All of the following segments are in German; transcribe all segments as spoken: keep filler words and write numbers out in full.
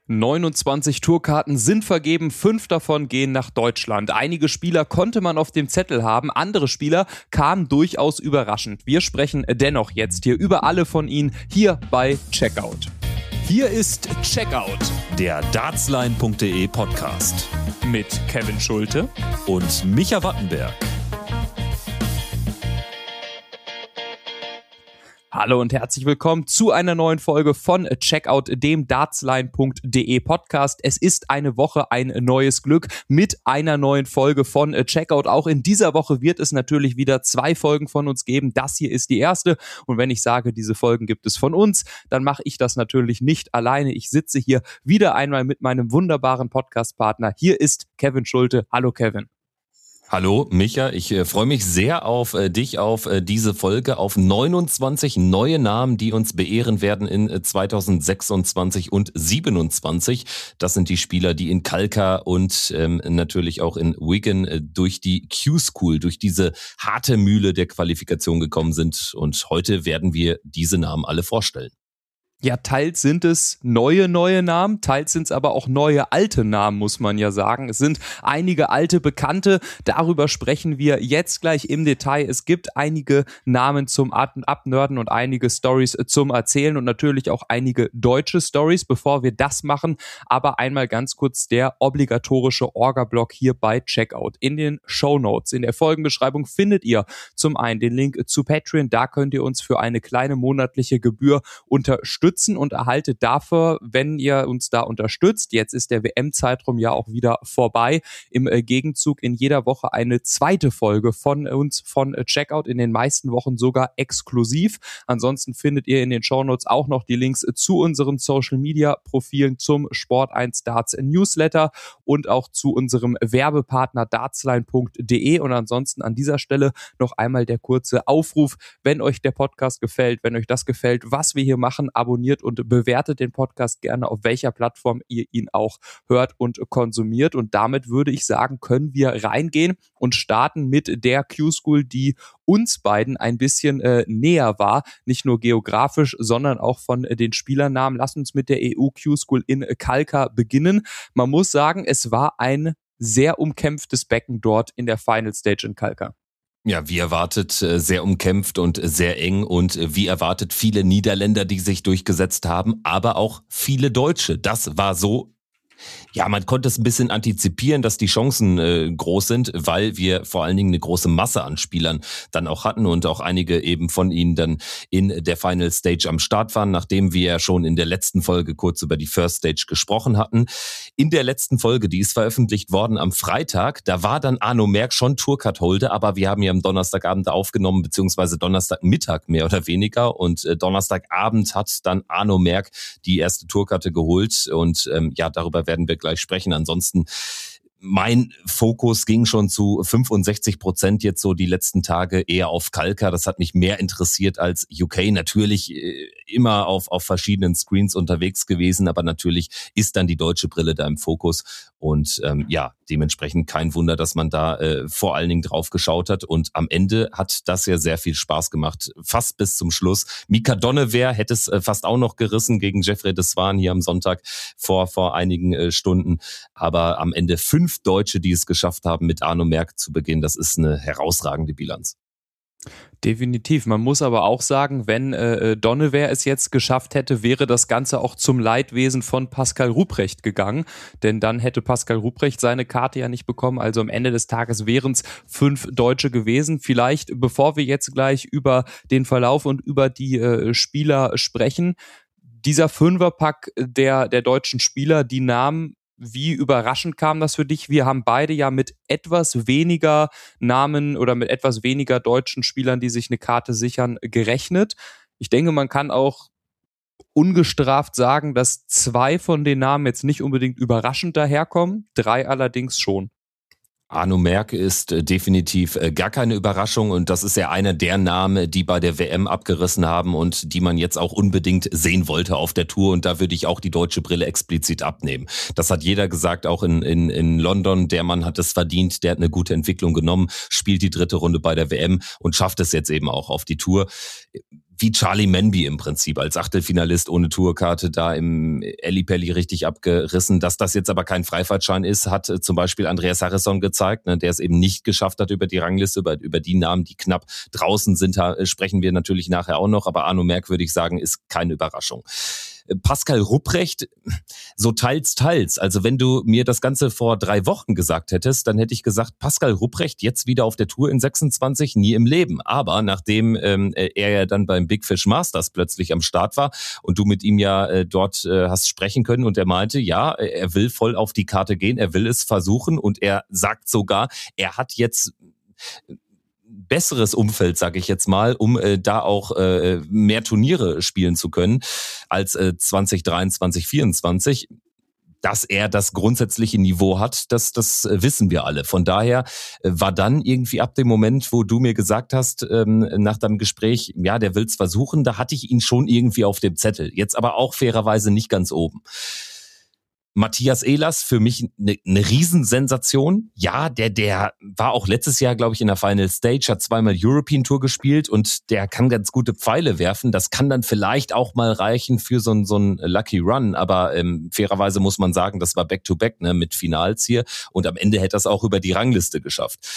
neunundzwanzig Tourkarten sind vergeben, fünf davon gehen nach Deutschland. Einige Spieler konnte man auf dem Zettel haben, andere Spieler kamen durchaus überraschend. Wir sprechen dennoch jetzt hier über alle von ihnen, hier bei Checkout. Hier ist Checkout, der dartsline punkt de Podcast mit Kevin Schulte und Micha Wattenberg. Hallo und herzlich willkommen zu einer neuen Folge von Checkout, dem dartsline punkt de Podcast. Es ist eine Woche, ein neues Glück mit einer neuen Folge von Checkout. Auch in dieser Woche wird es natürlich wieder zwei Folgen von uns geben. Das hier ist die erste. Und wenn ich sage, diese Folgen gibt es von uns, dann mache ich das natürlich nicht alleine. Ich sitze hier wieder einmal mit meinem wunderbaren Podcast-Partner. Hier ist Kevin Schulte. Hallo Kevin. Hallo Micha, ich äh, freue mich sehr auf äh, dich, auf äh, diese Folge, auf neunundzwanzig neue Namen, die uns beehren werden in äh, zweitausendsechsundzwanzig und siebenundzwanzig. Das sind die Spieler, die in Kalkar und ähm, natürlich auch in Wigan äh, durch die Q-School, durch diese harte Mühle der Qualifikation gekommen sind. Und heute werden wir diese Namen alle vorstellen. Ja, teils sind es neue, neue Namen, teils sind es aber auch neue, alte Namen, muss man ja sagen. Es sind einige alte Bekannte, darüber sprechen wir jetzt gleich im Detail. Es gibt einige Namen zum Abnörden und einige Storys zum Erzählen und natürlich auch einige deutsche Storys, bevor wir das machen. Aber einmal ganz kurz der obligatorische Orga-Block hier bei Checkout. In den Shownotes, in der Folgenbeschreibung findet ihr zum einen den Link zu Patreon, da könnt ihr uns für eine kleine monatliche Gebühr unterstützen. und erhaltet dafür, wenn ihr uns da unterstützt, jetzt ist der W M-Zeitraum ja auch wieder vorbei, im äh, Gegenzug in jeder Woche eine zweite Folge von uns, von äh, Checkout, in den meisten Wochen sogar exklusiv. Ansonsten findet ihr in den Shownotes auch noch die Links äh, zu unseren Social-Media-Profilen, zum Sport eins Darts Newsletter und auch zu unserem Werbepartner dartsline punkt de. Und ansonsten an dieser Stelle noch einmal der kurze Aufruf, wenn euch der Podcast gefällt, wenn euch das gefällt, was wir hier machen, abonniert und bewertet den Podcast gerne, auf welcher Plattform ihr ihn auch hört und konsumiert. Und damit würde ich sagen, können wir reingehen und starten mit der Q-School, die uns beiden ein bisschen äh, näher war, nicht nur geografisch, sondern auch von äh, den Spielernamen. Lasst uns mit der E U Q-School in äh, Kalkar beginnen. Man muss sagen, es war ein sehr umkämpftes Becken dort in der Final Stage in Kalkar. Ja, wie erwartet, sehr umkämpft und sehr eng und wie erwartet viele Niederländer, die sich durchgesetzt haben, aber auch viele Deutsche. Das war so. Ja, man konnte es ein bisschen antizipieren, dass die Chancen äh, groß sind, weil wir vor allen Dingen eine große Masse an Spielern dann auch hatten und auch einige eben von ihnen dann in der Final Stage am Start waren, nachdem wir ja schon in der letzten Folge kurz über die First Stage gesprochen hatten. In der letzten Folge, die ist veröffentlicht worden am Freitag, da war dann Arno Merck schon Tourcard-Holder, aber wir haben ja am Donnerstagabend aufgenommen, beziehungsweise Donnerstagmittag mehr oder weniger, und äh, Donnerstagabend hat dann Arno Merck die erste Tourkarte geholt und ähm, ja, darüber werden wir gleich sprechen. Ansonsten, mein Fokus ging schon zu fünfundsechzig Prozent jetzt so die letzten Tage eher auf Kalkar. Das hat mich mehr interessiert als U K. Natürlich äh, immer auf, auf verschiedenen Screens unterwegs gewesen, aber natürlich ist dann die deutsche Brille da im Fokus. Und ähm, ja, dementsprechend kein Wunder, dass man da äh, vor allen Dingen drauf geschaut hat. Und am Ende hat das ja sehr viel Spaß gemacht, fast bis zum Schluss. Mika Donnewehr hätte es äh, fast auch noch gerissen gegen Jeffrey de Swaan hier am Sonntag vor vor einigen äh, Stunden. Aber am Ende fünf Deutsche, die es geschafft haben, mit Arno Merck zu beginnen. Das ist eine herausragende Bilanz. Definitiv. Man muss aber auch sagen, wenn äh, Donnewehr es jetzt geschafft hätte, wäre das Ganze auch zum Leidwesen von Pascal Ruprecht gegangen. Denn dann hätte Pascal Ruprecht seine Karte ja nicht bekommen. Also am Ende des Tages wären es fünf Deutsche gewesen. Vielleicht, bevor wir jetzt gleich über den Verlauf und über die äh, Spieler sprechen, dieser Fünferpack der, der deutschen Spieler, die Namen, wie überraschend kam das für dich? Wir haben beide ja mit etwas weniger Namen oder mit etwas weniger deutschen Spielern, die sich eine Karte sichern, gerechnet. Ich denke, man kann auch ungestraft sagen, dass zwei von den Namen jetzt nicht unbedingt überraschend daherkommen, drei allerdings schon. Arno Merck ist äh, definitiv äh, gar keine Überraschung und das ist ja einer der Namen, die bei der W M abgerissen haben und die man jetzt auch unbedingt sehen wollte auf der Tour, und da würde ich auch die deutsche Brille explizit abnehmen. Das hat jeder gesagt, auch in, in, in London, der Mann hat es verdient, der hat eine gute Entwicklung genommen, spielt die dritte Runde bei der W M und schafft es jetzt eben auch auf die Tour. wie Charlie Manby im Prinzip als Achtelfinalist ohne Tourkarte da im Ellipelli richtig abgerissen. Dass das jetzt aber kein Freifahrtschein ist, hat äh, zum Beispiel Andreas Harrison gezeigt, ne, der es eben nicht geschafft hat über die Rangliste, über, über die Namen, die knapp draußen sind. Da äh, sprechen wir natürlich nachher auch noch, aber Arno Merck, würde ich sagen, ist keine Überraschung. Pascal Rupprecht, so teils, teils. Also wenn du mir das Ganze vor drei Wochen gesagt hättest, dann hätte ich gesagt, Pascal Rupprecht jetzt wieder auf der Tour in sechsundzwanzig, nie im Leben. Aber nachdem ähm, er ja dann beim Big Fish Masters plötzlich am Start war und du mit ihm ja äh, dort äh, hast sprechen können und er meinte, ja, er will voll auf die Karte gehen, er will es versuchen und er sagt sogar, er hat jetzt besseres Umfeld, sage ich jetzt mal, um äh, da auch äh, mehr Turniere spielen zu können als äh, zwanzig dreiundzwanzig, vierundzwanzig. Dass er das grundsätzliche Niveau hat, das, das wissen wir alle. Von daher äh, war dann irgendwie ab dem Moment, wo du mir gesagt hast, ähm, nach deinem Gespräch, ja, der will's versuchen, da hatte ich ihn schon irgendwie auf dem Zettel. Jetzt aber auch fairerweise nicht ganz oben. Matthias Ehlers, für mich eine ne Riesensensation. Ja, der der war auch letztes Jahr, glaube ich, in der Final Stage, hat zweimal European Tour gespielt und der kann ganz gute Pfeile werfen. Das kann dann vielleicht auch mal reichen für so ein so ein Lucky Run, aber ähm, fairerweise muss man sagen, das war Back-to-Back, ne, mit Finals hier und am Ende hätte er es auch über die Rangliste geschafft.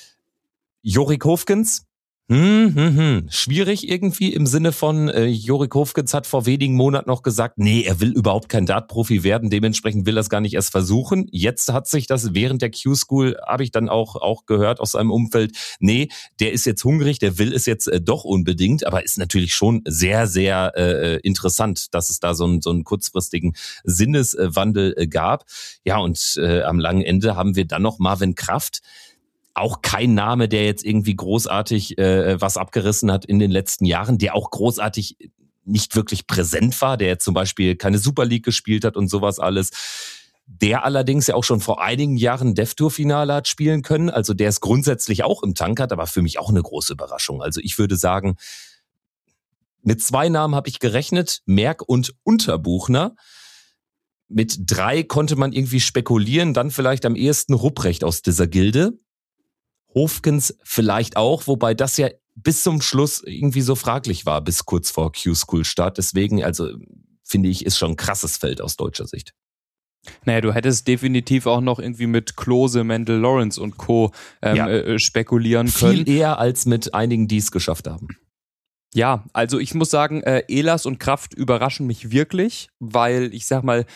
Jorik Hofgens, Hm, hm, hm. Schwierig irgendwie im Sinne von, äh, Jorik Hofgens hat vor wenigen Monaten noch gesagt, nee, er will überhaupt kein Dart-Profi werden, dementsprechend will er es gar nicht erst versuchen. Jetzt hat sich das während der Q-School, habe ich dann auch auch gehört aus seinem Umfeld, nee, der ist jetzt hungrig, der will es jetzt äh, doch unbedingt, aber ist natürlich schon sehr, sehr äh, interessant, dass es da so einen, so einen kurzfristigen Sinneswandel äh, gab. Ja, und äh, am langen Ende haben wir dann noch Marvin Kraft. Auch kein Name, der jetzt irgendwie großartig äh, was abgerissen hat in den letzten Jahren, der auch großartig nicht wirklich präsent war, der jetzt zum Beispiel keine Super League gespielt hat und sowas alles. Der allerdings ja auch schon vor einigen Jahren Dev-Tour-Finale hat spielen können. Also der es grundsätzlich auch im Tank hat, aber für mich auch eine große Überraschung. Also ich würde sagen, mit zwei Namen habe ich gerechnet, Merck und Unterbuchner. Mit drei konnte man irgendwie spekulieren, dann vielleicht am ehesten Rupprecht aus dieser Gilde. Hofgens vielleicht auch, wobei das ja bis zum Schluss irgendwie so fraglich war, bis kurz vor Q-School-Start. Deswegen, also finde ich, ist schon ein krasses Feld aus deutscher Sicht. Naja, du hättest definitiv auch noch irgendwie mit Klose, Mendel Lawrence und Co. Ähm, ja. äh, spekulieren können. Viel eher als mit einigen, die es geschafft haben. Ja, also ich muss sagen, äh, Ehlers und Kraft überraschen mich wirklich, weil ich sag mal,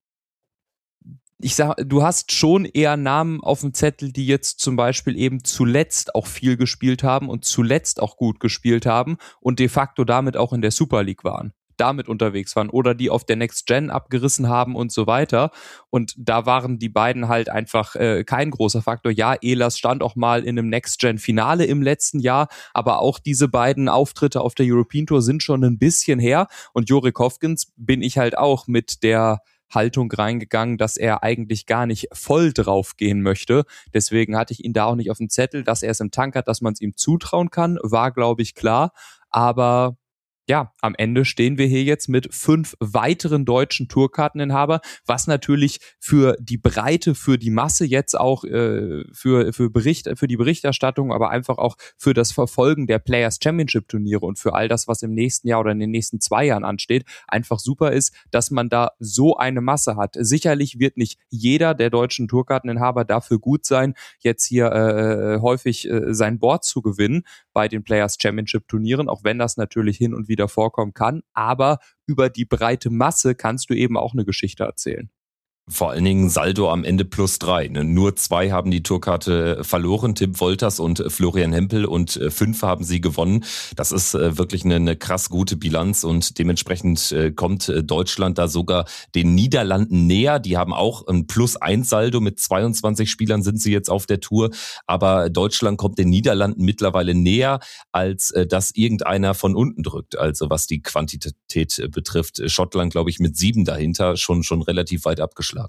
Ich sag, du hast schon eher Namen auf dem Zettel, die jetzt zum Beispiel eben zuletzt auch viel gespielt haben und zuletzt auch gut gespielt haben und de facto damit auch in der Super League waren, damit unterwegs waren oder die auf der Next Gen abgerissen haben und so weiter. Und da waren die beiden halt einfach äh, kein großer Faktor. Ja, Ehlers stand auch mal in einem Next Gen Finale im letzten Jahr, aber auch diese beiden Auftritte auf der European Tour sind schon ein bisschen her. Und Jorik Hofgens bin ich halt auch mit der Haltung reingegangen, dass er eigentlich gar nicht voll drauf gehen möchte. Deswegen hatte ich ihn da auch nicht auf dem Zettel. Dass er es im Tank hat, dass man es ihm zutrauen kann, war, glaube ich, klar. Aber ja, am Ende stehen wir hier jetzt mit fünf weiteren deutschen Tourkarteninhaber, was natürlich für die Breite, für die Masse jetzt auch äh, für für Bericht, für die Berichterstattung, aber einfach auch für das Verfolgen der Players Championship Turniere und für all das, was im nächsten Jahr oder in den nächsten zwei Jahren ansteht, einfach super ist, dass man da so eine Masse hat. Sicherlich wird nicht jeder der deutschen Tourkarteninhaber dafür gut sein, jetzt hier äh, häufig äh, sein Board zu gewinnen bei den Players Championship Turnieren, auch wenn das natürlich hin und wieder vorkommen kann, aber über die breite Masse kannst du eben auch eine Geschichte erzählen. Vor allen Dingen Saldo am Ende plus drei. Ne? Nur zwei haben die Tourkarte verloren, Tim Wolters und Florian Hempel, und fünf haben sie gewonnen. Das ist wirklich eine, eine krass gute Bilanz und dementsprechend kommt Deutschland da sogar den Niederlanden näher. Die haben auch ein plus eins Saldo, mit zweiundzwanzig Spielern sind sie jetzt auf der Tour, aber Deutschland kommt den Niederlanden mittlerweile näher, als dass irgendeiner von unten drückt. Also was die Quantität betrifft, Schottland, glaube ich, mit sieben dahinter, schon, schon relativ weit abgeschlagen.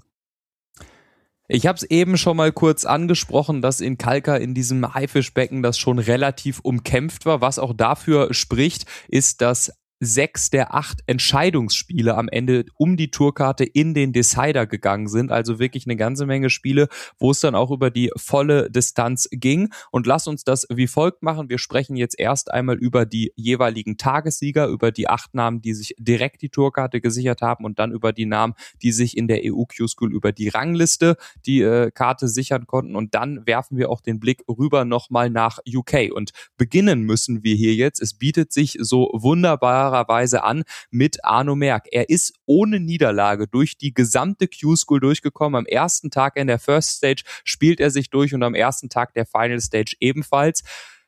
Ich habe es eben schon mal kurz angesprochen, dass in Kalka in diesem Haifischbecken das schon relativ umkämpft war. Was auch dafür spricht, ist, dass sechs der acht Entscheidungsspiele am Ende um die Tourkarte in den Decider gegangen sind. Also wirklich eine ganze Menge Spiele, wo es dann auch über die volle Distanz ging. Und lass uns das wie folgt machen. Wir sprechen jetzt erst einmal über die jeweiligen Tagessieger, über die acht Namen, die sich direkt die Tourkarte gesichert haben und dann über die Namen, die sich in der E U Q-School über die Rangliste die äh, Karte sichern konnten. Und dann werfen wir auch den Blick rüber nochmal nach U K. Und beginnen müssen wir hier jetzt. Es bietet sich so wunderbar Weise an mit Arno Merck. Er ist ohne Niederlage durch die gesamte Q-School durchgekommen. Am ersten Tag in der First Stage spielt er sich durch und am ersten Tag der Final Stage ebenfalls.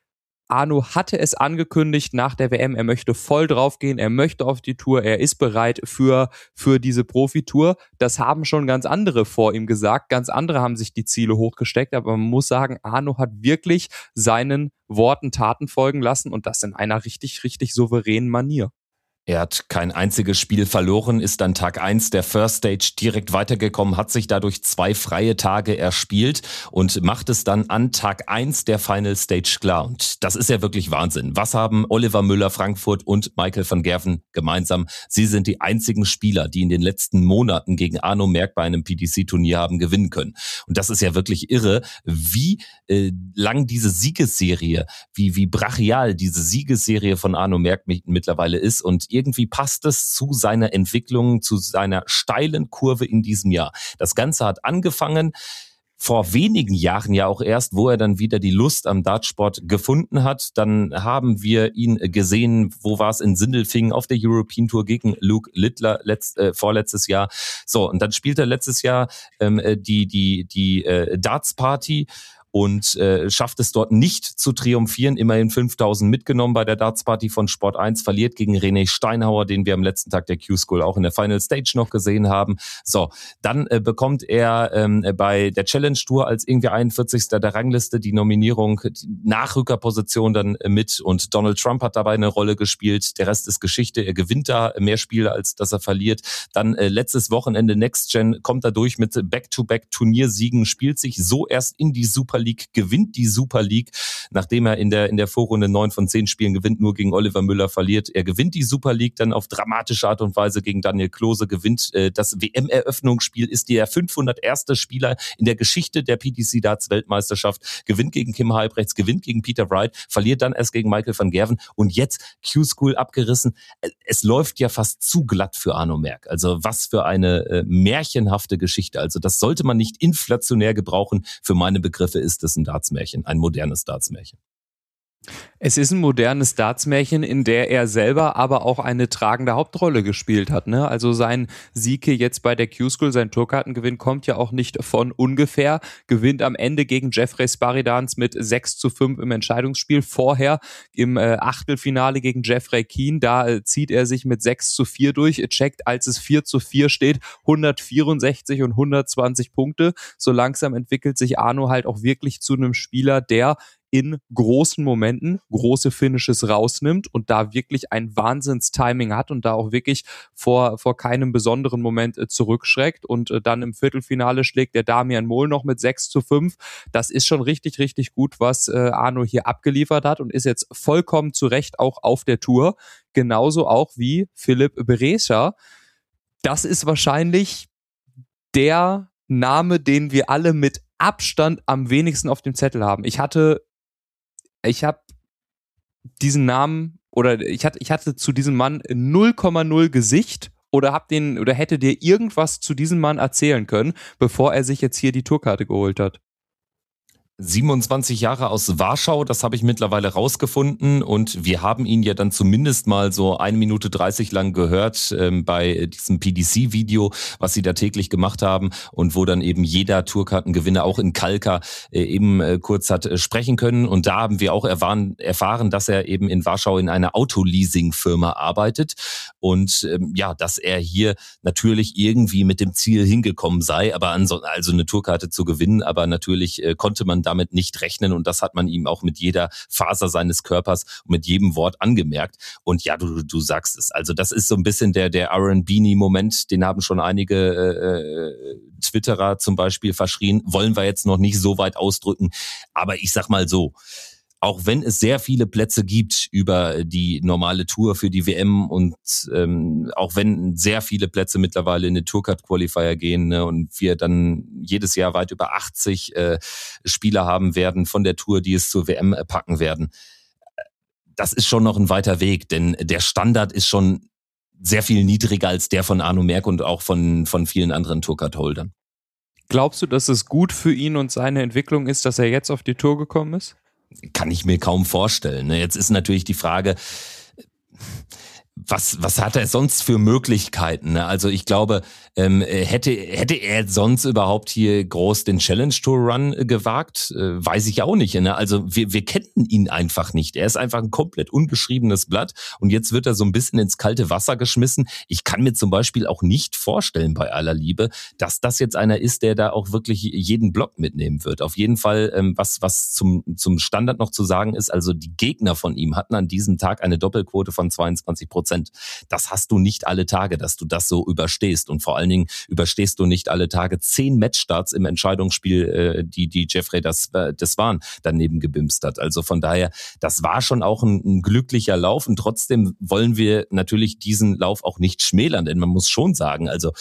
Arno hatte es angekündigt nach der W M, er möchte voll draufgehen, er möchte auf die Tour, er ist bereit für, für diese Profitour. Das haben schon ganz andere vor ihm gesagt, ganz andere haben sich die Ziele hochgesteckt, aber man muss sagen, Arno hat wirklich seinen Worten Taten folgen lassen und das in einer richtig, richtig souveränen Manier. Er hat kein einziges Spiel verloren, ist an Tag eins der First Stage direkt weitergekommen, hat sich dadurch zwei freie Tage erspielt und macht es dann an Tag eins der Final Stage klar. Und das ist ja wirklich Wahnsinn. Was haben Oliver Müller Frankfurt und Michael van Gerven gemeinsam? Sie sind die einzigen Spieler, die in den letzten Monaten gegen Arno Merck bei einem P D C-Turnier haben gewinnen können. Und das ist ja wirklich irre, wie äh, lang diese Siegesserie, wie, wie brachial diese Siegesserie von Arno Merck mittlerweile ist. Und irgendwie passt es zu seiner Entwicklung, zu seiner steilen Kurve in diesem Jahr. Das Ganze hat angefangen vor wenigen Jahren ja auch erst, wo er dann wieder die Lust am Dartsport gefunden hat. Dann haben wir ihn gesehen, wo war es, in Sindelfingen auf der European Tour gegen Luke Littler letzt, äh, vorletztes Jahr. So, und dann spielt er letztes Jahr ähm, die, die, die äh, Darts Party und äh, schafft es dort nicht zu triumphieren. Immerhin fünftausend mitgenommen bei der Darts-Party von Sport eins, verliert gegen René Steinhauer, den wir am letzten Tag der Q-School auch in der Final Stage noch gesehen haben. So, dann äh, bekommt er ähm, bei der Challenge Tour als irgendwie einundvierzigster der Rangliste die Nominierung, die Nachrückerposition dann äh, mit und Donald Trump hat dabei eine Rolle gespielt. Der Rest ist Geschichte. Er gewinnt da mehr Spiele, als dass er verliert. Dann äh, letztes Wochenende Next Gen kommt er durch mit Back-to-Back-Turniersiegen, spielt sich so erst in die Super League, gewinnt die Super League, nachdem er in der in der Vorrunde neun von zehn Spielen gewinnt, nur gegen Oliver Müller verliert. Er gewinnt die Super League dann auf dramatische Art und Weise gegen Daniel Klose, gewinnt äh, das W M-Eröffnungsspiel, ist der fünfhunderterste Spieler in der Geschichte der P D C Darts Weltmeisterschaft, gewinnt gegen Kim Halbrechts, gewinnt gegen Peter Wright, verliert dann erst gegen Michael van Gerven und jetzt Q-School abgerissen. Es läuft ja fast zu glatt für Arno Merck. Also was für eine äh, märchenhafte Geschichte. Also das sollte man nicht inflationär gebrauchen. Für meine Begriffe ist ist es ein Dartsmärchen, ein modernes Dartsmärchen. Es ist ein modernes Dartsmärchen, in der er selber aber auch eine tragende Hauptrolle gespielt hat, ne? Also sein Sieg hier jetzt bei der Q-School, sein Tourkartengewinn kommt ja auch nicht von ungefähr, gewinnt am Ende gegen Jeffrey Sparidans mit sechs zu fünf im Entscheidungsspiel. Vorher im äh, Achtelfinale gegen Jeffrey Keane, da äh, zieht er sich mit sechs zu vier durch, checkt, als es vier zu vier steht, hundertvierundsechzig und hundertzwanzig Punkte. So langsam entwickelt sich Arno halt auch wirklich zu einem Spieler, der in großen Momenten große Finishes rausnimmt und da wirklich ein Wahnsinns-Timing hat und da auch wirklich vor vor keinem besonderen Moment äh, zurückschreckt und äh, dann im Viertelfinale schlägt der Damian Mohl noch mit sechs zu fünf. Das ist schon richtig, richtig gut, was äh, Arno hier abgeliefert hat und ist jetzt vollkommen zu Recht auch auf der Tour. Genauso auch wie Philipp Berescher. Das ist wahrscheinlich der Name, den wir alle mit Abstand am wenigsten auf dem Zettel haben. Ich hatte Ich habe diesen Namen oder ich hatte, ich hatte zu diesem Mann null Komma null Gesicht oder hab den oder hätte dir irgendwas zu diesem Mann erzählen können, bevor er sich jetzt hier die Tourkarte geholt hat. siebenundzwanzig Jahre aus Warschau, das habe ich mittlerweile rausgefunden und wir haben ihn ja dann zumindest mal so eine Minute dreißig lang gehört ähm, bei diesem P D C-Video, was sie da täglich gemacht haben und wo dann eben jeder Tourkartengewinner auch in Kalka äh, eben äh, kurz hat äh, sprechen können und da haben wir auch erfahren, erfahren, dass er eben in Warschau in einer Autoleasing-Firma arbeitet und ähm, ja, dass er hier natürlich irgendwie mit dem Ziel hingekommen sei, aber also eine Tourkarte zu gewinnen, aber natürlich äh, konnte man damit nicht rechnen und das hat man ihm auch mit jeder Faser seines Körpers und mit jedem Wort angemerkt. Und ja, du du sagst es. Also das ist so ein bisschen der der Aaron Beanie-Moment, den haben schon einige äh, Twitterer zum Beispiel verschrien. Wollen wir jetzt noch nicht so weit ausdrücken. Aber ich sag mal so, auch wenn es sehr viele Plätze gibt über die normale Tour für die W M und ähm, auch wenn sehr viele Plätze mittlerweile in den Tourcard-Qualifier gehen, ne, und wir dann jedes Jahr weit über achtzig äh, Spieler haben werden von der Tour, die es zur W M packen werden. Das ist schon noch ein weiter Weg, denn der Standard ist schon sehr viel niedriger als der von Arno Merck und auch von, von vielen anderen Tourcard-Holdern. Glaubst du, dass es gut für ihn und seine Entwicklung ist, dass er jetzt auf die Tour gekommen ist? Kann ich mir kaum vorstellen. Jetzt ist natürlich die Frage, was, was hat er sonst für Möglichkeiten? Also ich glaube, ähm, hätte, hätte er sonst überhaupt hier groß den Challenge Tour Run gewagt? Äh, weiß ich auch nicht. Ne? Also wir, wir kennen ihn einfach nicht. Er ist einfach ein komplett unbeschriebenes Blatt und jetzt wird er so ein bisschen ins kalte Wasser geschmissen. Ich kann mir zum Beispiel auch nicht vorstellen, bei aller Liebe, dass das jetzt einer ist, der da auch wirklich jeden Block mitnehmen wird. Auf jeden Fall, ähm, was, was zum, zum Standard noch zu sagen ist, also die Gegner von ihm hatten an diesem Tag eine Doppelquote von zweiundzwanzig Prozent. Das hast du nicht alle Tage, dass du das so überstehst. Und vor allen Dingen überstehst du nicht alle Tage zehn Matchstarts im Entscheidungsspiel, äh, die die Jeffrey das, äh, das waren, daneben gebimst hat. Also von daher, das war schon auch ein, ein glücklicher Lauf. Und trotzdem wollen wir natürlich diesen Lauf auch nicht schmälern. Denn man muss schon sagen, also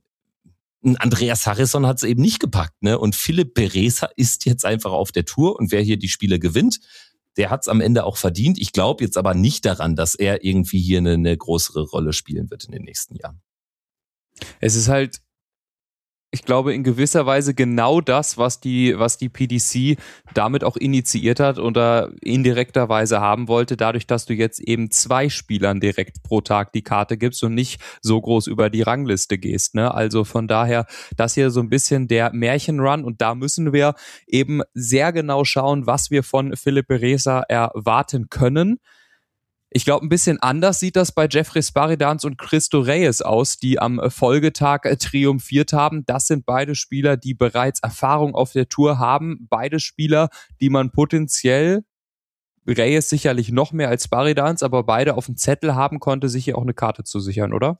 Andreas Harrison hat es eben nicht gepackt, ne? Und Philipp Beresa ist jetzt einfach auf der Tour. Und wer hier die Spiele gewinnt, der hat es am Ende auch verdient. Ich glaube jetzt aber nicht daran, dass er irgendwie hier eine, eine größere Rolle spielen wird in den nächsten Jahren. Es ist halt, ich glaube, in gewisser Weise genau das, was die, was die P D C damit auch initiiert hat oder indirekter Weise haben wollte, dadurch, dass du jetzt eben zwei Spielern direkt pro Tag die Karte gibst und nicht so groß über die Rangliste gehst. Ne? Also von daher, das hier so ein bisschen der Märchenrun und da müssen wir eben sehr genau schauen, was wir von Philipp Beresa erwarten können. Ich glaube, ein bisschen anders sieht das bei Jeffrey Sparidans und Cristo Reyes aus, die am Folgetag triumphiert haben. Das sind beide Spieler, die bereits Erfahrung auf der Tour haben. Beide Spieler, die man potenziell, Reyes sicherlich noch mehr als Sparidans, aber beide auf dem Zettel haben konnte, sich hier auch eine Karte zu sichern, oder?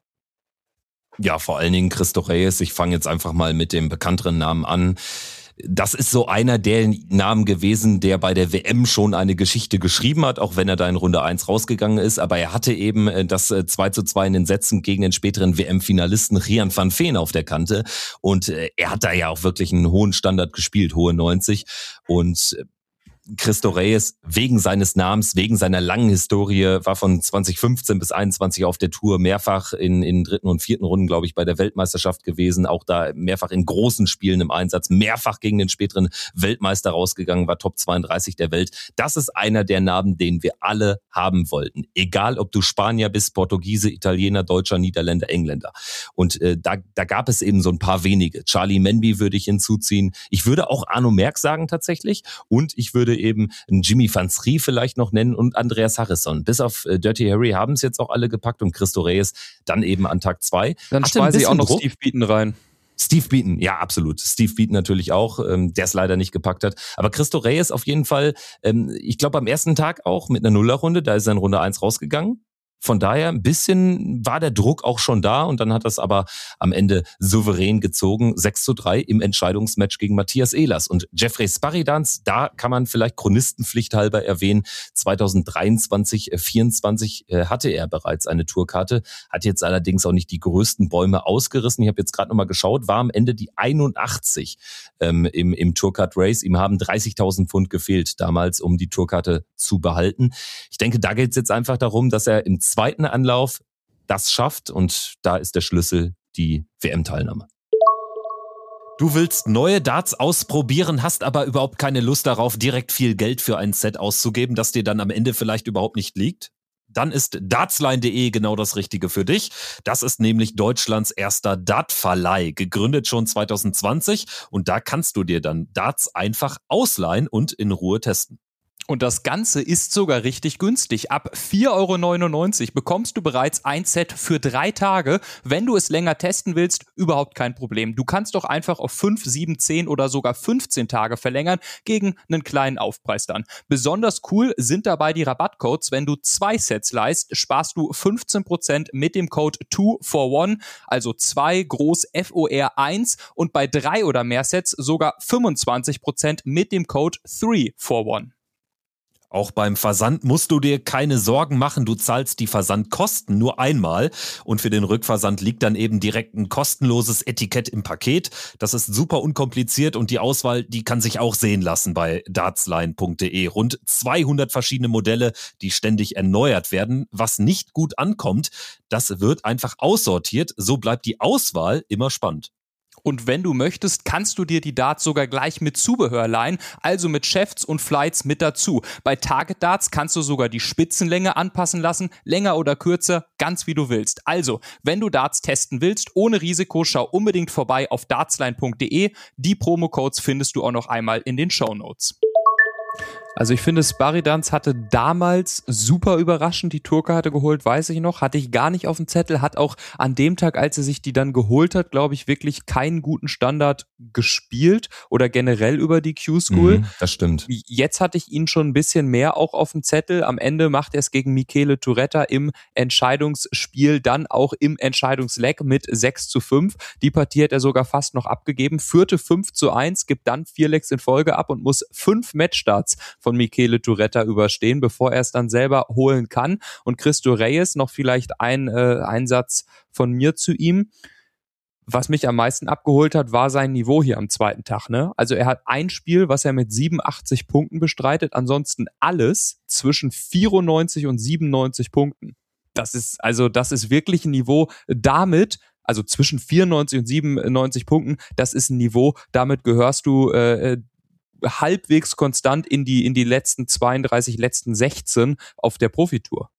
Ja, vor allen Dingen Cristo Reyes. Ich fange jetzt einfach mal mit dem bekannteren Namen an. Das ist so einer der Namen gewesen, der bei der W M schon eine Geschichte geschrieben hat, auch wenn er da in Runde eins rausgegangen ist. Aber er hatte eben das zwei zu zwei in den Sätzen gegen den späteren W M-Finalisten Rian van Veen auf der Kante. Und er hat da ja auch wirklich einen hohen Standard gespielt, hohe neunzig. Und Cristo Reyes wegen seines Namens, wegen seiner langen Historie, war von zwanzig fünfzehn bis einundzwanzig auf der Tour, mehrfach in, in dritten und vierten Runden, glaube ich, bei der Weltmeisterschaft gewesen, auch da mehrfach in großen Spielen im Einsatz, mehrfach gegen den späteren Weltmeister rausgegangen, war Top zweiunddreißig der Welt. Das ist einer der Namen, den wir alle haben wollten. Egal, ob du Spanier bist, Portugiese, Italiener, Deutscher, Niederländer, Engländer. Und äh, da, da gab es eben so ein paar wenige. Charlie Menby würde ich hinzuziehen. Ich würde auch Arno Merck sagen tatsächlich. Und ich würde eben Jimmy van Schrie vielleicht noch nennen und Andreas Harrison. Bis auf äh, Dirty Harry haben es jetzt auch alle gepackt und Cristo Reyes dann eben an Tag zwei. Dann schmeiße ich auch noch Druck. Steve Beaton rein. Steve Beaton, ja, absolut. Steve Beaton natürlich auch, ähm, der es leider nicht gepackt hat. Aber Cristo Reyes auf jeden Fall, ähm, ich glaube am ersten Tag auch mit einer Nullerrunde, da ist er in Runde eins rausgegangen. Von daher ein bisschen war der Druck auch schon da und dann hat das aber am Ende souverän gezogen. sechs zu drei im Entscheidungsmatch gegen Matthias Ehlers. Und Jeffrey Sparidans, da kann man vielleicht Chronistenpflicht halber erwähnen, zweitausenddreiundzwanzig, vierundzwanzig äh, hatte er bereits eine Tourkarte, hat jetzt allerdings auch nicht die größten Bäume ausgerissen. Ich habe jetzt gerade nochmal geschaut, war am Ende die einundachtzig ähm, im, im Tourcard Race. Ihm haben dreißigtausend Pfund gefehlt damals, um die Tourkarte zu behalten. Ich denke, da geht es jetzt einfach darum, dass er im zweiten Anlauf das schafft und da ist der Schlüssel die W M-Teilnahme. Du willst neue Darts ausprobieren, hast aber überhaupt keine Lust darauf, direkt viel Geld für ein Set auszugeben, das dir dann am Ende vielleicht überhaupt nicht liegt? Dann ist dartsline punkt de genau das Richtige für dich. Das ist nämlich Deutschlands erster Dartverleih, gegründet schon zwanzig zwanzig und da kannst du dir dann Darts einfach ausleihen und in Ruhe testen. Und das Ganze ist sogar richtig günstig. Ab vier Euro neunundneunzig bekommst du bereits ein Set für drei Tage. Wenn du es länger testen willst, überhaupt kein Problem. Du kannst doch einfach auf fünf, sieben, zehn oder sogar fünfzehn Tage verlängern gegen einen kleinen Aufpreis dann. Besonders cool sind dabei die Rabattcodes. Wenn du zwei Sets leihst, sparst du fünfzehn Prozent mit dem Code two for one, also zwei groß F O R eins und bei drei oder mehr Sets sogar fünfundzwanzig Prozent mit dem Code three for one. Auch beim Versand musst du dir keine Sorgen machen, du zahlst die Versandkosten nur einmal und für den Rückversand liegt dann eben direkt ein kostenloses Etikett im Paket. Das ist super unkompliziert und die Auswahl, die kann sich auch sehen lassen bei dartsline punkt de. Rund zweihundert verschiedene Modelle, die ständig erneuert werden. Was nicht gut ankommt, das wird einfach aussortiert, so bleibt die Auswahl immer spannend. Und wenn du möchtest, kannst du dir die Darts sogar gleich mit Zubehör leihen, also mit Shafts und Flights mit dazu. Bei Target Darts kannst du sogar die Spitzenlänge anpassen lassen, länger oder kürzer, ganz wie du willst. Also, wenn du Darts testen willst, ohne Risiko, schau unbedingt vorbei auf dartsline punkt de. Die Promocodes findest du auch noch einmal in den Shownotes. Also ich finde, Sparidans hatte damals super überraschend die Tourkarte geholt, weiß ich noch, hatte ich gar nicht auf dem Zettel, hat auch an dem Tag, als er sich die dann geholt hat, glaube ich, wirklich keinen guten Standard gespielt oder generell über die Q-School. Mhm, das stimmt. Jetzt hatte ich ihn schon ein bisschen mehr auch auf dem Zettel. Am Ende macht er es gegen Michele Turetta im Entscheidungsspiel, dann auch im Entscheidungsleck mit sechs zu fünf. Die Partie hat er sogar fast noch abgegeben, führte fünf zu eins, gibt dann vier Lecks in Folge ab und muss fünf Matchstarts von Michele Turetta überstehen, bevor er es dann selber holen kann. Und Cristo Reyes, noch vielleicht ein äh, Einsatz von mir zu ihm. Was mich am meisten abgeholt hat, war sein Niveau hier am zweiten Tag. Ne? Also er hat ein Spiel, was er mit siebenundachtzig Punkten bestreitet, ansonsten alles zwischen vierundneunzig und siebenundneunzig Punkten. Das ist, also das ist wirklich ein Niveau damit, also zwischen vierundneunzig und siebenundneunzig Punkten, das ist ein Niveau, damit gehörst du äh, halbwegs konstant in die, in die letzten zweiunddreißig, letzten sechzehn auf der Profitour.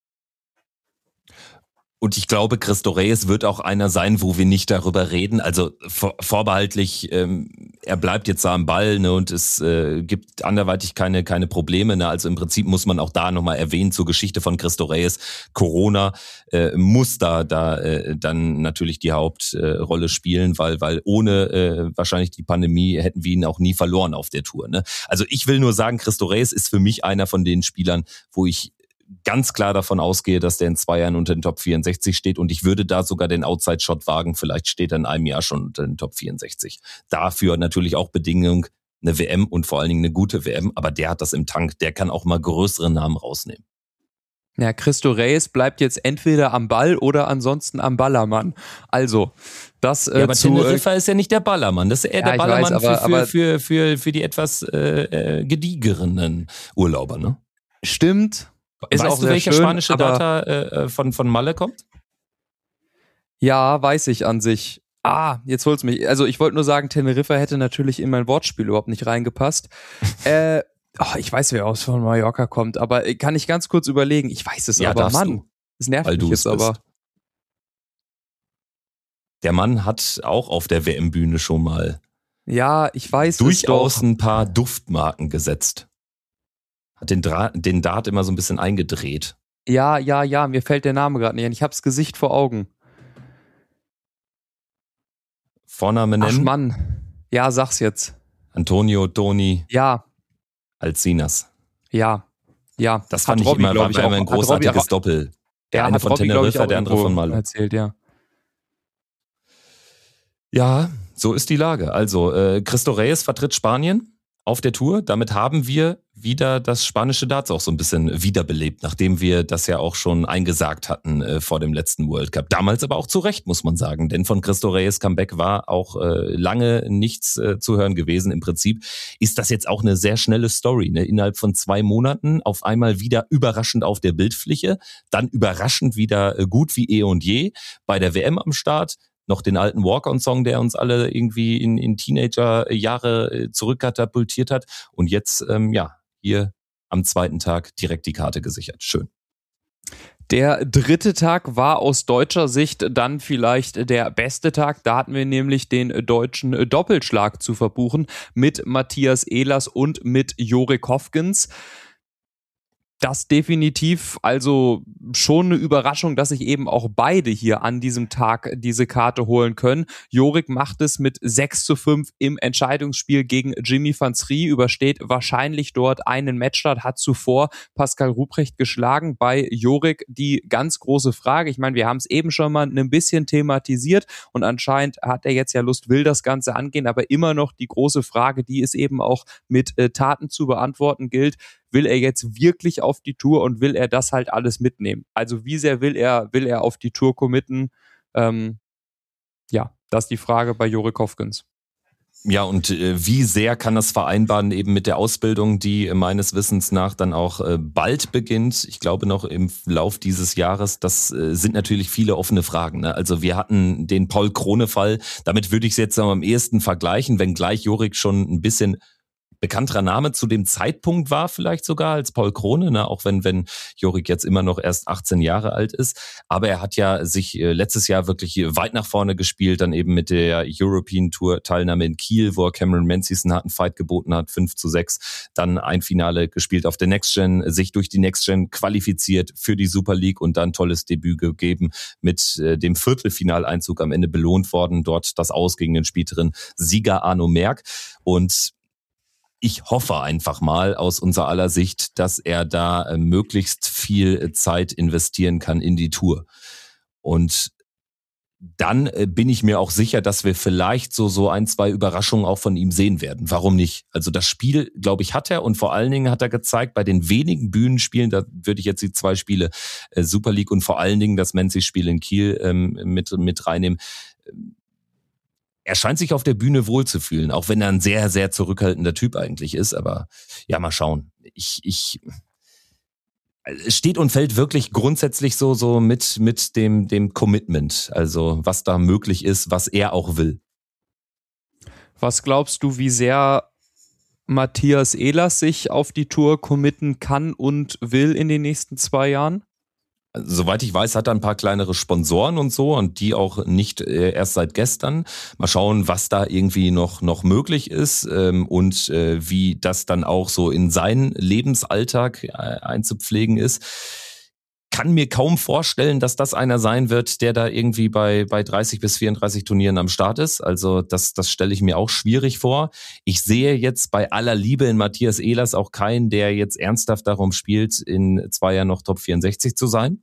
Und ich glaube, Cristo Reyes wird auch einer sein, wo wir nicht darüber reden. Also vor, vorbehaltlich, ähm, er bleibt jetzt da am Ball, ne, und es äh, gibt anderweitig keine keine Probleme. Ne? Also im Prinzip muss man auch da nochmal erwähnen zur Geschichte von Cristo Reyes. Corona äh, muss da da äh, dann natürlich die Hauptrolle äh, spielen, weil weil ohne äh, wahrscheinlich die Pandemie hätten wir ihn auch nie verloren auf der Tour. Ne? Also ich will nur sagen, Cristo Reyes ist für mich einer von den Spielern, wo ich ganz klar davon ausgehe, dass der in zwei Jahren unter den Top vierundsechzig steht und ich würde da sogar den Outside-Shot wagen, vielleicht steht er in einem Jahr schon unter den Top vierundsechzig. Dafür natürlich auch Bedingung eine W M und vor allen Dingen eine gute W M, aber der hat das im Tank, der kann auch mal größere Namen rausnehmen. Ja, Cristo Reyes bleibt jetzt entweder am Ball oder ansonsten am Ballermann. Also, das äh, ja, aber zu... Teneriffa ist ja nicht der Ballermann, das ist eher ja, der Ballermann weiß, aber, für, aber, für, für, für, für die etwas äh, gediegeren Urlauber, ne? Stimmt. Ist weißt auch du, welcher schön, spanische Data äh, von, von Malle kommt? Ja, weiß ich an sich. Ah, jetzt holt's mich. Also ich wollte nur sagen, Teneriffa hätte natürlich in mein Wortspiel überhaupt nicht reingepasst. äh, oh, ich weiß, wer aus von Mallorca kommt, aber kann ich ganz kurz überlegen. Ich weiß es ja, aber, Mann. Du, das nervt weil mich du jetzt aber. Bist. Der Mann hat auch auf der W M-Bühne schon mal ja, ich weiß durchaus es doch. ein paar Duftmarken gesetzt. Hat den, Dra- den Dart immer so ein bisschen eingedreht. Ja, ja, ja, mir fällt der Name gerade nicht ein. Ich hab's Gesicht vor Augen. Vorname nennen? Ach Mann. Ja, sag's jetzt. Antonio Toni Ja. Alcinas. Ja. Ja. Das fand hat ich Robbie, immer, war, ich, war auch, immer ein großartiges Robbie, Doppel. Der ja, eine von Robbie, Teneriffa, ich, der andere von Malle. Erzählt, ja. Ja, so ist die Lage. Also, äh, Cristo Reyes vertritt Spanien auf der Tour. Damit haben wir wieder das spanische Darts auch so ein bisschen wiederbelebt, nachdem wir das ja auch schon eingesagt hatten äh, vor dem letzten World Cup. Damals aber auch zu Recht, muss man sagen, denn von Cristo Reyes Comeback war auch äh, lange nichts äh, zu hören gewesen. Im Prinzip ist das jetzt auch eine sehr schnelle Story. Ne? Innerhalb von zwei Monaten auf einmal wieder überraschend auf der Bildfläche, dann überraschend wieder äh, gut wie eh und je bei der W M am Start. Noch den alten Walk-on-Song, der uns alle irgendwie in, in Teenager-Jahre zurückkatapultiert hat. Und jetzt, ähm, ja, hier am zweiten Tag direkt die Karte gesichert. Schön. Der dritte Tag war aus deutscher Sicht dann vielleicht der beste Tag. Da hatten wir nämlich den deutschen Doppelschlag zu verbuchen mit Matthias Ehlers und mit Jorik Hofgens. Das definitiv, also schon eine Überraschung, dass sich eben auch beide hier an diesem Tag diese Karte holen können. Jorik macht es mit sechs zu fünf im Entscheidungsspiel gegen Jimmy van Srie, übersteht wahrscheinlich dort einen Matchstart, hat zuvor Pascal Ruprecht geschlagen. Bei Jorik die ganz große Frage, ich meine, wir haben es eben schon mal ein bisschen thematisiert und anscheinend hat er jetzt ja Lust, will das Ganze angehen, aber immer noch die große Frage, die es eben auch mit äh, Taten zu beantworten gilt. will er jetzt wirklich auf die Tour und will er das halt alles mitnehmen? Also wie sehr will er, will er auf die Tour committen? Ähm, ja, das ist die Frage bei Jorik Hofgens. Ja, und äh, wie sehr kann das vereinbaren eben mit der Ausbildung, die äh, meines Wissens nach dann auch äh, bald beginnt? Ich glaube noch im Lauf dieses Jahres. Das äh, sind natürlich viele offene Fragen. Ne? Also wir hatten den Paul-Krone-Fall. Damit würde ich es jetzt am ehesten vergleichen, wenngleich Jorik schon ein bisschen bekannterer Name zu dem Zeitpunkt war, vielleicht sogar als Paul Krone, ne? Auch wenn wenn Jorik jetzt immer noch erst achtzehn Jahre alt ist. Aber er hat ja sich äh, letztes Jahr wirklich weit nach vorne gespielt, dann eben mit der European Tour Teilnahme in Kiel, wo er Cameron Menzies einen harten Fight geboten hat, fünf zu sechs. Dann ein Finale gespielt auf der Next Gen, sich durch die Next Gen qualifiziert für die Super League und dann tolles Debüt gegeben mit äh, dem Viertelfinaleinzug am Ende belohnt worden. Dort das Aus gegen den späteren Sieger Arno Merck. Und ich hoffe einfach mal aus unserer aller Sicht, dass er da äh, möglichst viel Zeit investieren kann in die Tour. Und dann äh, bin ich mir auch sicher, dass wir vielleicht so so ein, zwei Überraschungen auch von ihm sehen werden. Warum nicht? Also das Spiel, glaube ich, hat er und vor allen Dingen hat er gezeigt, bei den wenigen Bühnenspielen, da würde ich jetzt die zwei Spiele äh, Super League und vor allen Dingen das Menzies-Spiel in Kiel ähm, mit mit reinnehmen. Er scheint sich auf der Bühne wohlzufühlen, auch wenn er ein sehr, sehr zurückhaltender Typ eigentlich ist. Aber ja, mal schauen. Ich, ich, es steht und fällt wirklich grundsätzlich so, so mit, mit dem, dem Commitment. Also, was da möglich ist, was er auch will. Was glaubst du, wie sehr Matthias Ehlers sich auf die Tour committen kann und will in den nächsten zwei Jahren? Soweit ich weiß, hat er ein paar kleinere Sponsoren und so und die auch nicht äh, erst seit gestern. Mal schauen, was da irgendwie noch noch möglich ist ähm, und äh, wie das dann auch so in seinen Lebensalltag äh, einzupflegen ist. Kann mir kaum vorstellen, dass das einer sein wird, der da irgendwie bei bei dreißig bis vierunddreißig Turnieren am Start ist. Also das das stelle ich mir auch schwierig vor. Ich sehe jetzt bei aller Liebe in Matthias Ehlers auch keinen, der jetzt ernsthaft darum spielt, in zwei Jahren noch Top vierundsechzig zu sein.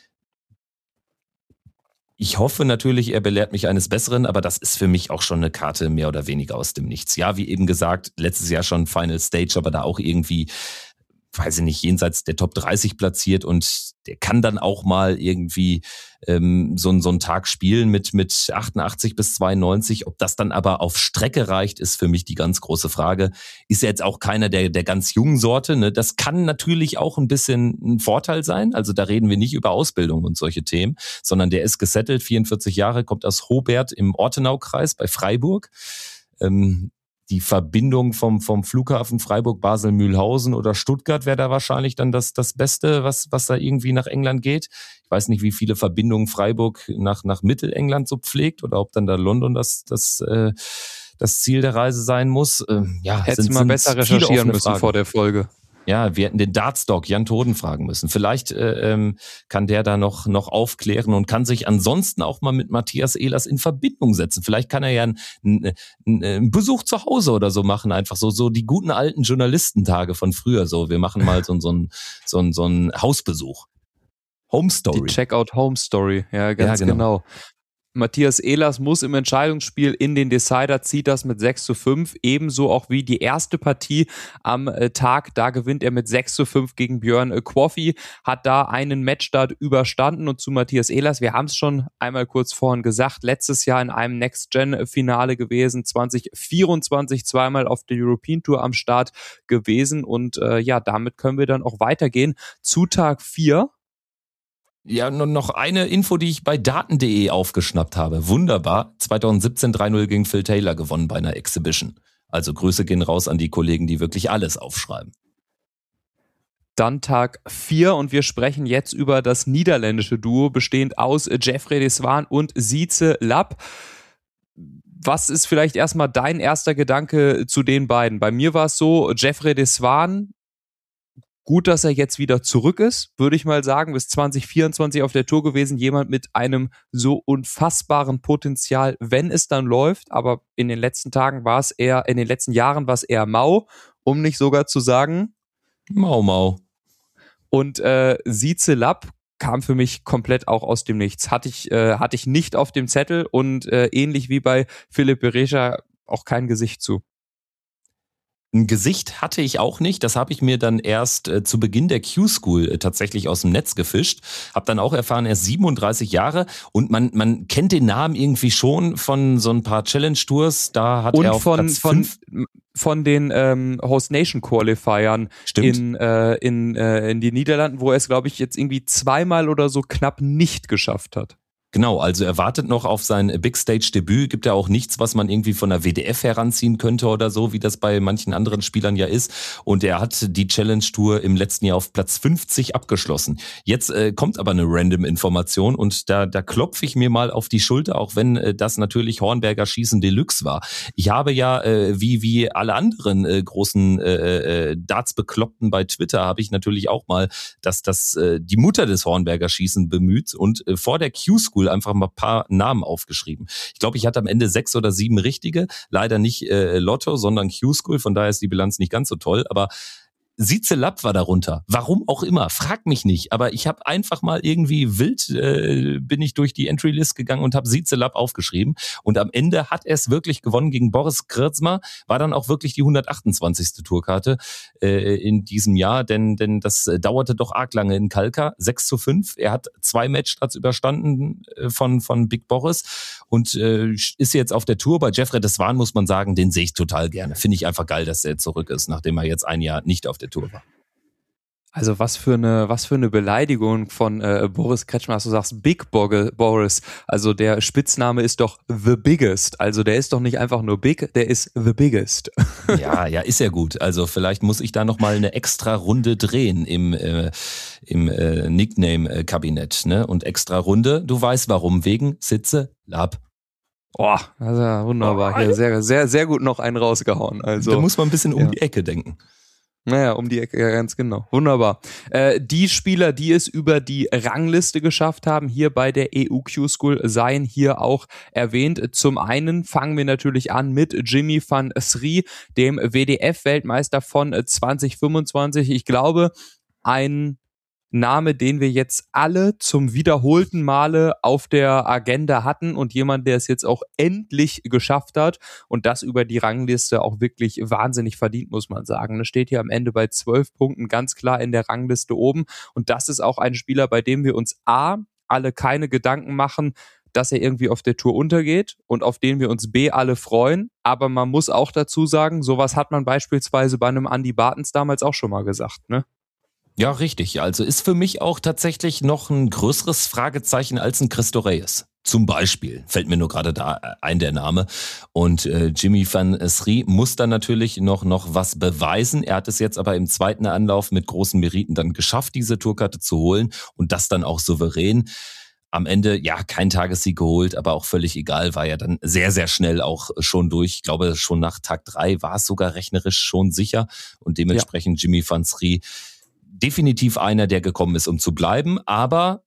Ich hoffe natürlich, er belehrt mich eines Besseren, aber das ist für mich auch schon eine Karte mehr oder weniger aus dem Nichts. Ja, wie eben gesagt, letztes Jahr schon Final Stage, aber da auch irgendwie, weiß ich nicht, jenseits der Top dreißig platziert und der kann dann auch mal irgendwie ähm, so, so einen Tag spielen mit, mit achtundachtzig bis zweiundneunzig. Ob das dann aber auf Strecke reicht, ist für mich die ganz große Frage. Ist er jetzt auch keiner der, der ganz jungen Sorte, ne? Das kann natürlich auch ein bisschen ein Vorteil sein. Also da reden wir nicht über Ausbildung und solche Themen, sondern der ist gesettelt, vierundvierzig Jahre, kommt aus Hobert im Ortenaukreis bei Freiburg. Ähm, Die Verbindung vom, vom Flughafen Freiburg, Basel, Mühlhausen oder Stuttgart wäre da wahrscheinlich dann das, das Beste, was, was da irgendwie nach England geht. Ich weiß nicht, wie viele Verbindungen Freiburg nach, nach Mittelengland so pflegt oder ob dann da London das, das, äh, das Ziel der Reise sein muss. Ähm, ja, Hättest sind, mal sind besser recherchieren müssen Fragen. Vor der Folge. Ja, wir hätten den Dartsdog Jan Toden fragen müssen. Vielleicht äh, ähm, kann der da noch noch aufklären und kann sich ansonsten auch mal mit Matthias Ehlers in Verbindung setzen. Vielleicht kann er ja einen, einen, einen Besuch zu Hause oder so machen, einfach so so die guten alten Journalistentage von früher. So, wir machen mal so so ein so ein so ein Hausbesuch. Home Story. Die Checkout Home Story, ja, ganz ja, genau. genau. Matthias Ehlers muss im Entscheidungsspiel in den Decider, zieht das mit sechs zu fünf, ebenso auch wie die erste Partie am äh, Tag, da gewinnt er mit sechs zu fünf gegen Björn äh, Quaffy, hat da einen Matchstart überstanden und zu Matthias Ehlers, wir haben es schon einmal kurz vorhin gesagt, letztes Jahr in einem Next-Gen-Finale gewesen, zwanzig vierundzwanzig zweimal auf der European Tour am Start gewesen und äh, ja, damit können wir dann auch weitergehen zu Tag vier. Ja, nur noch eine Info, die ich bei daten punkt de aufgeschnappt habe. Wunderbar. zwanzig siebzehn drei null gegen Phil Taylor gewonnen bei einer Exhibition. Also Grüße gehen raus an die Kollegen, die wirklich alles aufschreiben. Dann Tag vier und wir sprechen jetzt über das niederländische Duo, bestehend aus Jeffrey de Swaan und Sietze Lapp. Was ist vielleicht erstmal dein erster Gedanke zu den beiden? Bei mir war es so, Jeffrey de Swaan, gut, dass er jetzt wieder zurück ist, würde ich mal sagen, bis zwanzig vierundzwanzig auf der Tour gewesen, jemand mit einem so unfassbaren Potenzial, wenn es dann läuft, aber in den letzten Tagen war es eher, in den letzten Jahren war es eher mau, um nicht sogar zu sagen Mau Mau. Und äh, Sietze Lapp kam für mich komplett auch aus dem Nichts. Hatte ich, äh, hatte ich nicht auf dem Zettel und äh, ähnlich wie bei Philipp Berescha auch kein Gesicht zu. Ein Gesicht hatte ich auch nicht. Das habe ich mir dann erst äh, zu Beginn der Q-School äh, tatsächlich aus dem Netz gefischt. Habe dann auch erfahren, er ist siebenunddreißig Jahre und man man kennt den Namen irgendwie schon von so ein paar Challenge-Tours. Da hat und er auf von, Platz von, fünf. von den ähm, Host Nation Qualifiern Stimmt. in, äh, in, äh, in die Niederlanden, wo er es, glaube ich, jetzt irgendwie zweimal oder so knapp nicht geschafft hat. Genau, also er wartet noch auf sein Big Stage Debüt. Gibt ja auch nichts, was man irgendwie von der W D F heranziehen könnte oder so, wie das bei manchen anderen Spielern ja ist. Und er hat die Challenge Tour im letzten Jahr auf Platz fünfzig abgeschlossen. Jetzt äh, kommt aber eine random Information und da, da klopfe ich mir mal auf die Schulter, auch wenn äh, das natürlich Hornberger Schießen Deluxe war. Ich habe ja, äh, wie, wie alle anderen äh, großen äh, äh, Darts-Bekloppten bei Twitter, habe ich natürlich auch mal, dass das äh, die Mutter des Hornberger Schießen bemüht und äh, vor der Q-School einfach mal ein paar Namen aufgeschrieben. Ich glaube, ich hatte am Ende sechs oder sieben richtige. Leider nicht äh, Lotto, sondern Q-School. Von daher ist die Bilanz nicht ganz so toll. Aber Sietze Lapp war darunter. Warum auch immer. Frag mich nicht. Aber ich habe einfach mal irgendwie wild, äh, bin ich durch die Entry-List gegangen und habe Sietze Lapp aufgeschrieben. Und am Ende hat er es wirklich gewonnen gegen Boris Krczma. War dann auch wirklich die hundertachtundzwanzigste Tourkarte äh, in diesem Jahr. Denn, denn das äh, dauerte doch arg lange in Kalka. sechs zu fünf. Er hat zwei Matchstarts überstanden äh, von, von Big Boris und äh, ist jetzt auf der Tour. Bei Jeffrey Deswan muss man sagen, den sehe ich total gerne. Finde ich einfach geil, dass er zurück ist, nachdem er jetzt ein Jahr nicht auf der Tour war. Also was für eine, was für eine Beleidigung von äh, Boris Kretschmer, dass du sagst Big Bo- Boris. Also der Spitzname ist doch The Biggest. Also der ist doch nicht einfach nur big, der ist The Biggest. Ja, ja, ist ja gut. Also vielleicht muss ich da nochmal eine extra Runde drehen im, äh, im äh, Nickname-Kabinett. Ne? Und extra Runde, du weißt warum, wegen Sitze Lapp. Oh, also wunderbar. Hier sehr, sehr, sehr gut noch einen rausgehauen. Also, da muss man ein bisschen um ja. die Ecke denken. Naja, um die Ecke, ja, ganz genau. Wunderbar. Äh, die Spieler, die es über die Rangliste geschafft haben, hier bei der E U Q-School, seien hier auch erwähnt. Zum einen fangen wir natürlich an mit Jimmy van Sri, dem W D F-Weltmeister von zwanzig fünfundzwanzig. Ich glaube, ein Name, den wir jetzt alle zum wiederholten Male auf der Agenda hatten und jemand, der es jetzt auch endlich geschafft hat und das über die Rangliste auch wirklich wahnsinnig verdient, muss man sagen. Das steht hier am Ende bei zwölf Punkten ganz klar in der Rangliste oben und das ist auch ein Spieler, bei dem wir uns A, alle keine Gedanken machen, dass er irgendwie auf der Tour untergeht und auf den wir uns B, alle freuen, aber man muss auch dazu sagen, sowas hat man beispielsweise bei einem Andy Bartens damals auch schon mal gesagt, ne? Ja, richtig. Also ist für mich auch tatsächlich noch ein größeres Fragezeichen als ein Christo Reyes. Zum Beispiel, fällt mir nur gerade da ein der Name. Und äh, Jimmy van Sri muss dann natürlich noch, noch was beweisen. Er hat es jetzt aber im zweiten Anlauf mit großen Meriten dann geschafft, diese Tourkarte zu holen und das dann auch souverän. Am Ende, ja, kein Tagessieg geholt, aber auch völlig egal, war ja dann sehr, sehr schnell auch schon durch. Ich glaube, schon nach Tag drei war es sogar rechnerisch schon sicher und dementsprechend ja. Jimmy van Sri definitiv einer, der gekommen ist, um zu bleiben, aber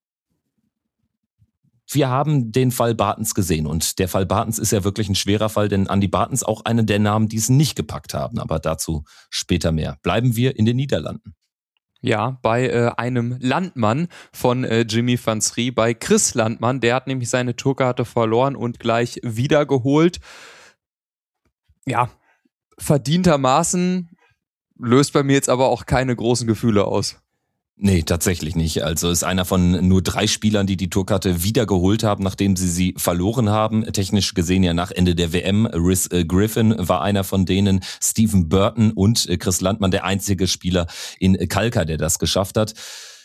wir haben den Fall Bartens gesehen und der Fall Bartens ist ja wirklich ein schwerer Fall, denn Andy Bartens auch einer der Namen, die es nicht gepackt haben, aber dazu später mehr. Bleiben wir in den Niederlanden. Ja, bei äh, einem Landmann von äh, Jimmy van Sri, bei Chris Landmann, der hat nämlich seine Tourkarte verloren und gleich wiedergeholt. Ja, verdientermaßen löst bei mir jetzt aber auch keine großen Gefühle aus. Nee, tatsächlich nicht. Also ist einer von nur drei Spielern, die die Tourkarte wiedergeholt haben, nachdem sie sie verloren haben. Technisch gesehen ja nach Ende der W M. Rhys äh, Griffin war einer von denen, Stephen Burton und äh, Chris Landmann, der einzige Spieler in äh, Kalka, der das geschafft hat.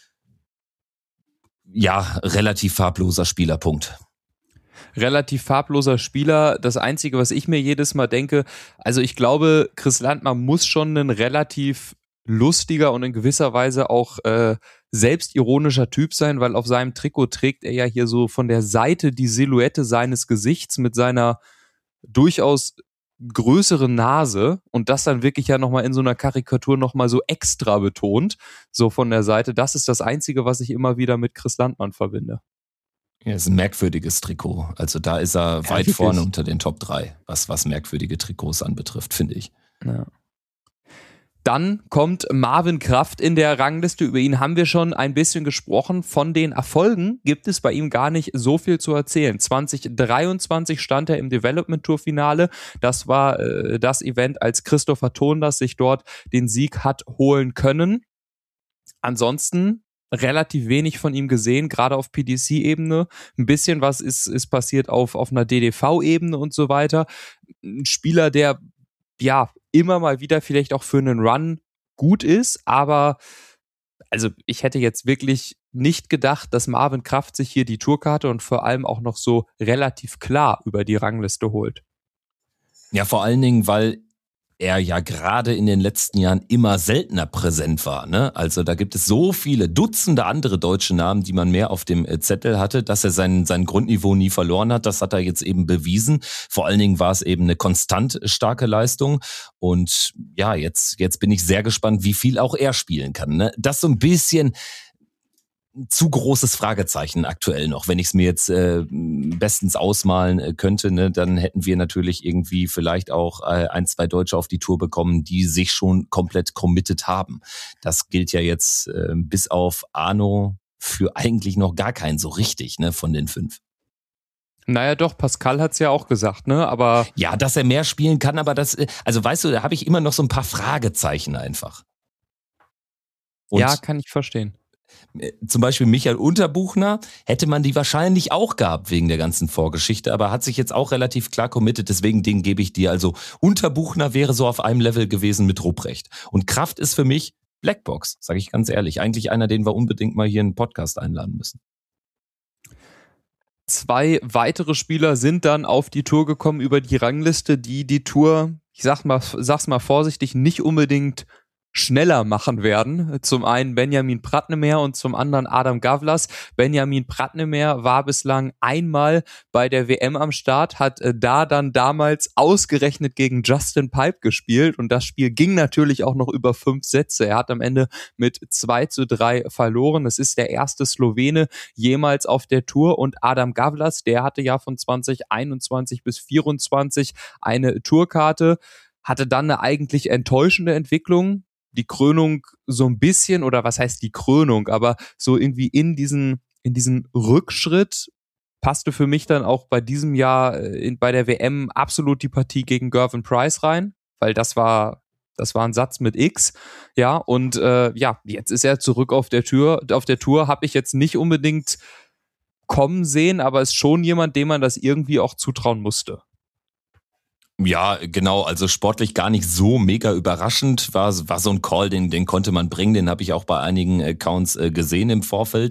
Ja, relativ farbloser Spielerpunkt. Relativ farbloser Spieler. Das Einzige, was ich mir jedes Mal denke, also ich glaube, Chris Landmann muss schon ein relativ lustiger und in gewisser Weise auch äh, selbstironischer Typ sein, weil auf seinem Trikot trägt er ja hier so von der Seite die Silhouette seines Gesichts mit seiner durchaus größeren Nase und das dann wirklich ja nochmal in so einer Karikatur nochmal so extra betont, so von der Seite. Das ist das Einzige, was ich immer wieder mit Chris Landmann verbinde. Ja, ist ein merkwürdiges Trikot. Also da ist er ja, weit wirklich vorne unter den Top drei, was, was merkwürdige Trikots anbetrifft, finde ich. Ja. Dann kommt Marvin Kraft in der Rangliste. Über ihn haben wir schon ein bisschen gesprochen. Von den Erfolgen gibt es bei ihm gar nicht so viel zu erzählen. zwanzig dreiundzwanzig stand er im Development Tour Finale. Das war äh, das Event, als Christopher Tondas sich dort den Sieg hat holen können. Ansonsten relativ wenig von ihm gesehen, gerade auf P D C-Ebene. Ein bisschen was ist, ist passiert auf, auf einer D D V-Ebene und so weiter. Ein Spieler, der ja immer mal wieder vielleicht auch für einen Run gut ist, aber also ich hätte jetzt wirklich nicht gedacht, dass Marvin Kraft sich hier die Tourkarte und vor allem auch noch so relativ klar über die Rangliste holt. Ja, vor allen Dingen, weil er ja gerade in den letzten Jahren immer seltener präsent war, ne? Also da gibt es so viele Dutzende andere deutsche Namen, die man mehr auf dem Zettel hatte, dass er sein, sein Grundniveau nie verloren hat. Das hat er jetzt eben bewiesen. Vor allen Dingen war es eben eine konstant starke Leistung. Und ja, jetzt, jetzt bin ich sehr gespannt, wie viel auch er spielen kann, ne? Das so ein bisschen zu großes Fragezeichen aktuell noch. Wenn ich es mir jetzt äh, bestens ausmalen äh, könnte, ne, dann hätten wir natürlich irgendwie vielleicht auch äh, ein, zwei Deutsche auf die Tour bekommen, die sich schon komplett committed haben. Das gilt ja jetzt äh, bis auf Arno für eigentlich noch gar keinen so richtig, ne, von den fünf. Naja doch, Pascal hat's ja auch gesagt, ne, aber... Ja, dass er mehr spielen kann, aber das, also weißt du, da habe ich immer noch so ein paar Fragezeichen einfach. Und ja, kann ich verstehen. Zum Beispiel Michael Unterbuchner hätte man die wahrscheinlich auch gehabt wegen der ganzen Vorgeschichte, aber hat sich jetzt auch relativ klar committed, deswegen den gebe ich dir. Also Unterbuchner wäre so auf einem Level gewesen mit Ruprecht. Und Kraft ist für mich Blackbox, sage ich ganz ehrlich. Eigentlich einer, den wir unbedingt mal hier in einen Podcast einladen müssen. Zwei weitere Spieler sind dann auf die Tour gekommen über die Rangliste, die die Tour, ich sag mal, sag's mal vorsichtig, nicht unbedingt schneller machen werden. Zum einen Benjamin Pratnemer und zum anderen Adam Gavlas. Benjamin Pratnemer war bislang einmal bei der W M am Start, hat da dann damals ausgerechnet gegen Justin Pipe gespielt und das Spiel ging natürlich auch noch über fünf Sätze. Er hat am Ende mit zwei zu drei verloren. Es ist der erste Slowene jemals auf der Tour und Adam Gavlas, der hatte ja von zwanzig einundzwanzig bis vierundzwanzig eine Tourkarte, hatte dann eine eigentlich enttäuschende Entwicklung. Die Krönung so ein bisschen, oder was heißt die Krönung, aber so irgendwie in diesen, in diesen Rückschritt passte für mich dann auch bei diesem Jahr in, bei der W M absolut die Partie gegen Gervin Price rein, weil das war, das war ein Satz mit X, ja, und äh, ja, jetzt ist er zurück auf der Tür, auf der Tour, habe ich jetzt nicht unbedingt kommen sehen, aber ist schon jemand, dem man das irgendwie auch zutrauen musste. Ja, genau, also sportlich gar nicht so mega überraschend, war, war so ein Call, den, den konnte man bringen, den habe ich auch bei einigen Accounts äh, gesehen im Vorfeld.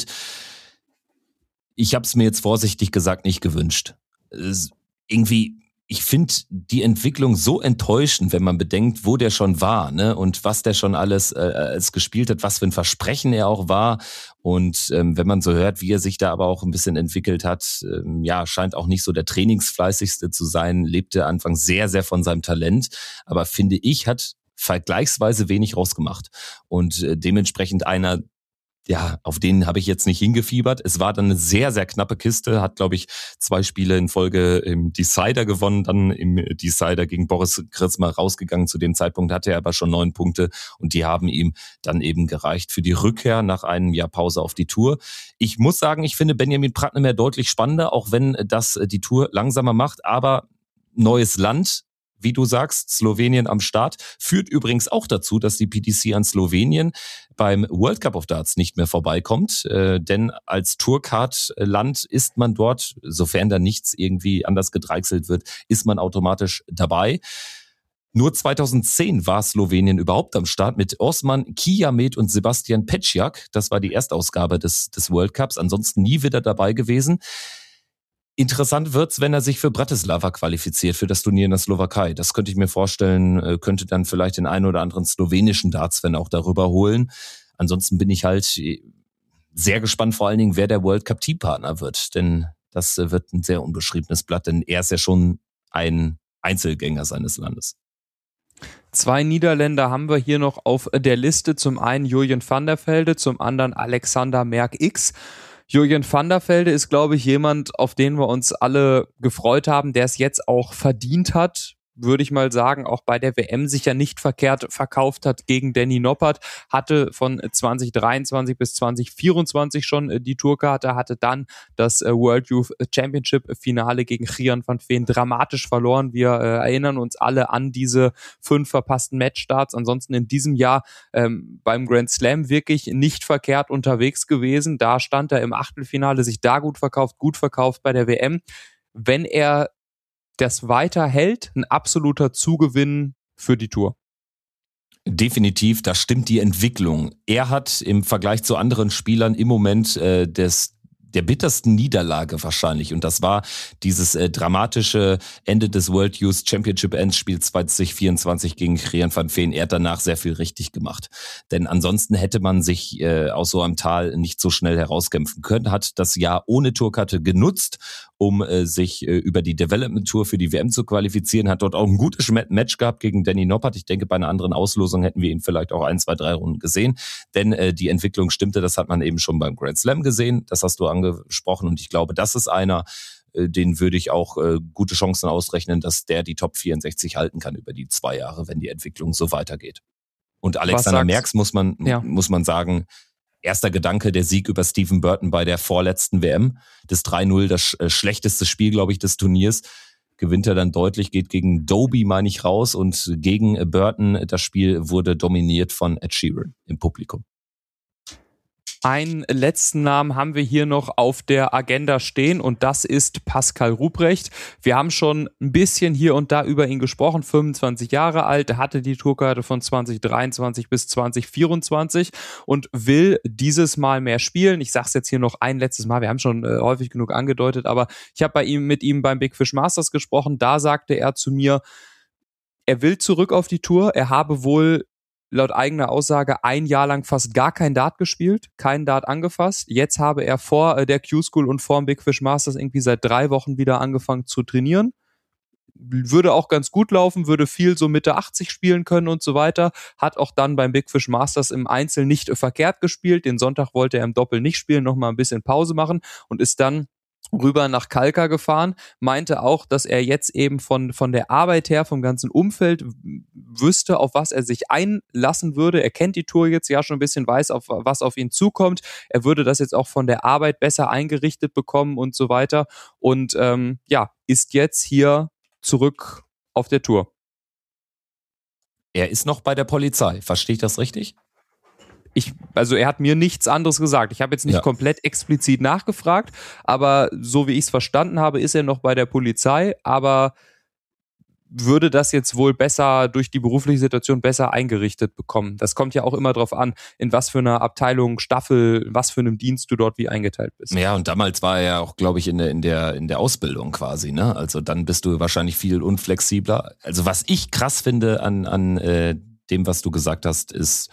Ich habe es mir jetzt vorsichtig gesagt nicht gewünscht. Es, irgendwie, ich finde die Entwicklung so enttäuschend, wenn man bedenkt, wo der schon war, ne, und was der schon alles äh, als gespielt hat, was für ein Versprechen er auch war. Und ähm, wenn man so hört, wie er sich da aber auch ein bisschen entwickelt hat, ähm, ja, scheint auch nicht so der trainingsfleißigste zu sein, lebte anfangs sehr, sehr von seinem Talent, aber finde ich, hat vergleichsweise wenig rausgemacht. Und äh, dementsprechend einer, ja, auf den habe ich jetzt nicht hingefiebert. Es war dann eine sehr, sehr knappe Kiste, hat, glaube ich, zwei Spiele in Folge im Decider gewonnen, dann im Decider gegen Boris Gritsma rausgegangen. Zu dem Zeitpunkt hatte er aber schon neun Punkte und die haben ihm dann eben gereicht für die Rückkehr nach einem Jahr Pause auf die Tour. Ich muss sagen, ich finde Benjamin Pratnemer deutlich spannender, auch wenn das die Tour langsamer macht, aber neues Land, wie du sagst, Slowenien am Start, führt übrigens auch dazu, dass die P D C an Slowenien beim World Cup of Darts nicht mehr vorbeikommt, äh, denn als Tourcard-Land ist man dort, sofern da nichts irgendwie anders gedreichselt wird, ist man automatisch dabei. Nur zweitausendzehn war Slowenien überhaupt am Start mit Osman Kijamet und Sebastian Peciak. Das war die Erstausgabe des, des World Cups, ansonsten nie wieder dabei gewesen. Interessant wird's, wenn er sich für Bratislava qualifiziert, für das Turnier in der Slowakei. Das könnte ich mir vorstellen, könnte dann vielleicht den einen oder anderen slowenischen Darts-Fan auch darüber holen. Ansonsten bin ich halt sehr gespannt, vor allen Dingen, wer der World Cup Teampartner wird. Denn das wird ein sehr unbeschriebenes Blatt, denn er ist ja schon ein Einzelgänger seines Landes. Zwei Niederländer haben wir hier noch auf der Liste. Zum einen Julian van der Velde, zum anderen Alexander Merck-X. Julian van der Velde ist, glaube ich, jemand, auf den wir uns alle gefreut haben, der es jetzt auch verdient hat, würde ich mal sagen, auch bei der W M sich ja nicht verkehrt verkauft hat gegen Danny Noppert, hatte von zwanzig dreiundzwanzig bis zwanzig vierundzwanzig schon die Tourkarte, hatte dann das World Youth Championship Finale gegen Gian van Veen dramatisch verloren. Wir äh, erinnern uns alle an diese fünf verpassten Matchstarts. Ansonsten in diesem Jahr ähm, beim Grand Slam wirklich nicht verkehrt unterwegs gewesen. Da stand er im Achtelfinale, sich da gut verkauft, gut verkauft bei der W M. Wenn er das weiterhält, ein absoluter Zugewinn für die Tour. Definitiv, da stimmt die Entwicklung. Er hat im Vergleich zu anderen Spielern im Moment äh, des der bittersten Niederlage wahrscheinlich. Und das war dieses äh, dramatische Ende des World Youth Championship Endspiels zwanzig vierundzwanzig gegen Gian van Veen. Er hat danach sehr viel richtig gemacht. Denn ansonsten hätte man sich äh, aus so einem Tal nicht so schnell herauskämpfen können. Hat das Jahr ohne Tourkarte genutzt, um äh, sich äh, über die Development Tour für die W M zu qualifizieren. Hat dort auch ein gutes Match gehabt gegen Danny Noppert. Ich denke, bei einer anderen Auslosung hätten wir ihn vielleicht auch ein, zwei, drei Runden gesehen. Denn äh, die Entwicklung stimmte, das hat man eben schon beim Grand Slam gesehen. Das hast du angesprochen und ich glaube, das ist einer, äh, den würde ich auch äh, gute Chancen ausrechnen, dass der die Top vierundsechzig halten kann über die zwei Jahre, wenn die Entwicklung so weitergeht. Und Alexander Merckx muss man, ja. muss man sagen, erster Gedanke, der Sieg über Stephen Burton bei der vorletzten W M. Das drei null, das äh, schlechteste Spiel, glaube ich, des Turniers. Gewinnt er dann deutlich, geht gegen Doby, meine ich, raus und gegen Burton, das Spiel wurde dominiert von Ed Sheeran im Publikum. Einen letzten Namen haben wir hier noch auf der Agenda stehen und das ist Pascal Ruprecht. Wir haben schon ein bisschen hier und da über ihn gesprochen, fünfundzwanzig Jahre alt, er hatte die Tourkarte von zwanzig dreiundzwanzig bis zwanzig vierundzwanzig und will dieses Mal mehr spielen. Ich sage es jetzt hier noch ein letztes Mal, wir haben schon äh, häufig genug angedeutet, aber ich habe bei ihm mit ihm beim Big Fish Masters gesprochen, da sagte er zu mir, er will zurück auf die Tour, er habe wohl laut eigener Aussage ein Jahr lang fast gar kein Dart gespielt, kein Dart angefasst. Jetzt habe er vor der Q-School und vor dem Big Fish Masters irgendwie seit drei Wochen wieder angefangen zu trainieren. Würde auch ganz gut laufen, würde viel so Mitte achtzig spielen können und so weiter. Hat auch dann beim Big Fish Masters im Einzel nicht verkehrt gespielt. Den Sonntag wollte er im Doppel nicht spielen, nochmal ein bisschen Pause machen und ist dann rüber nach Kalka gefahren, meinte auch, dass er jetzt eben von, von der Arbeit her, vom ganzen Umfeld wüsste, auf was er sich einlassen würde. Er kennt die Tour jetzt ja schon ein bisschen, weiß, auf was auf ihn zukommt. Er würde das jetzt auch von der Arbeit besser eingerichtet bekommen und so weiter. Und ähm, ja, ist jetzt hier zurück auf der Tour. Er ist noch bei der Polizei, verstehe ich das richtig? Ich, also er hat mir nichts anderes gesagt. Ich habe jetzt nicht ja. komplett explizit nachgefragt, aber so wie ich es verstanden habe, ist er noch bei der Polizei, aber würde das jetzt wohl besser durch die berufliche Situation besser eingerichtet bekommen. Das kommt ja auch immer drauf an, in was für einer Abteilung, Staffel, was für einem Dienst du dort wie eingeteilt bist. Ja, und damals war er ja auch, glaube ich, in der, in der, in der Ausbildung quasi, ne? Also dann bist du wahrscheinlich viel unflexibler. Also was ich krass finde an, an äh, dem, was du gesagt hast, ist,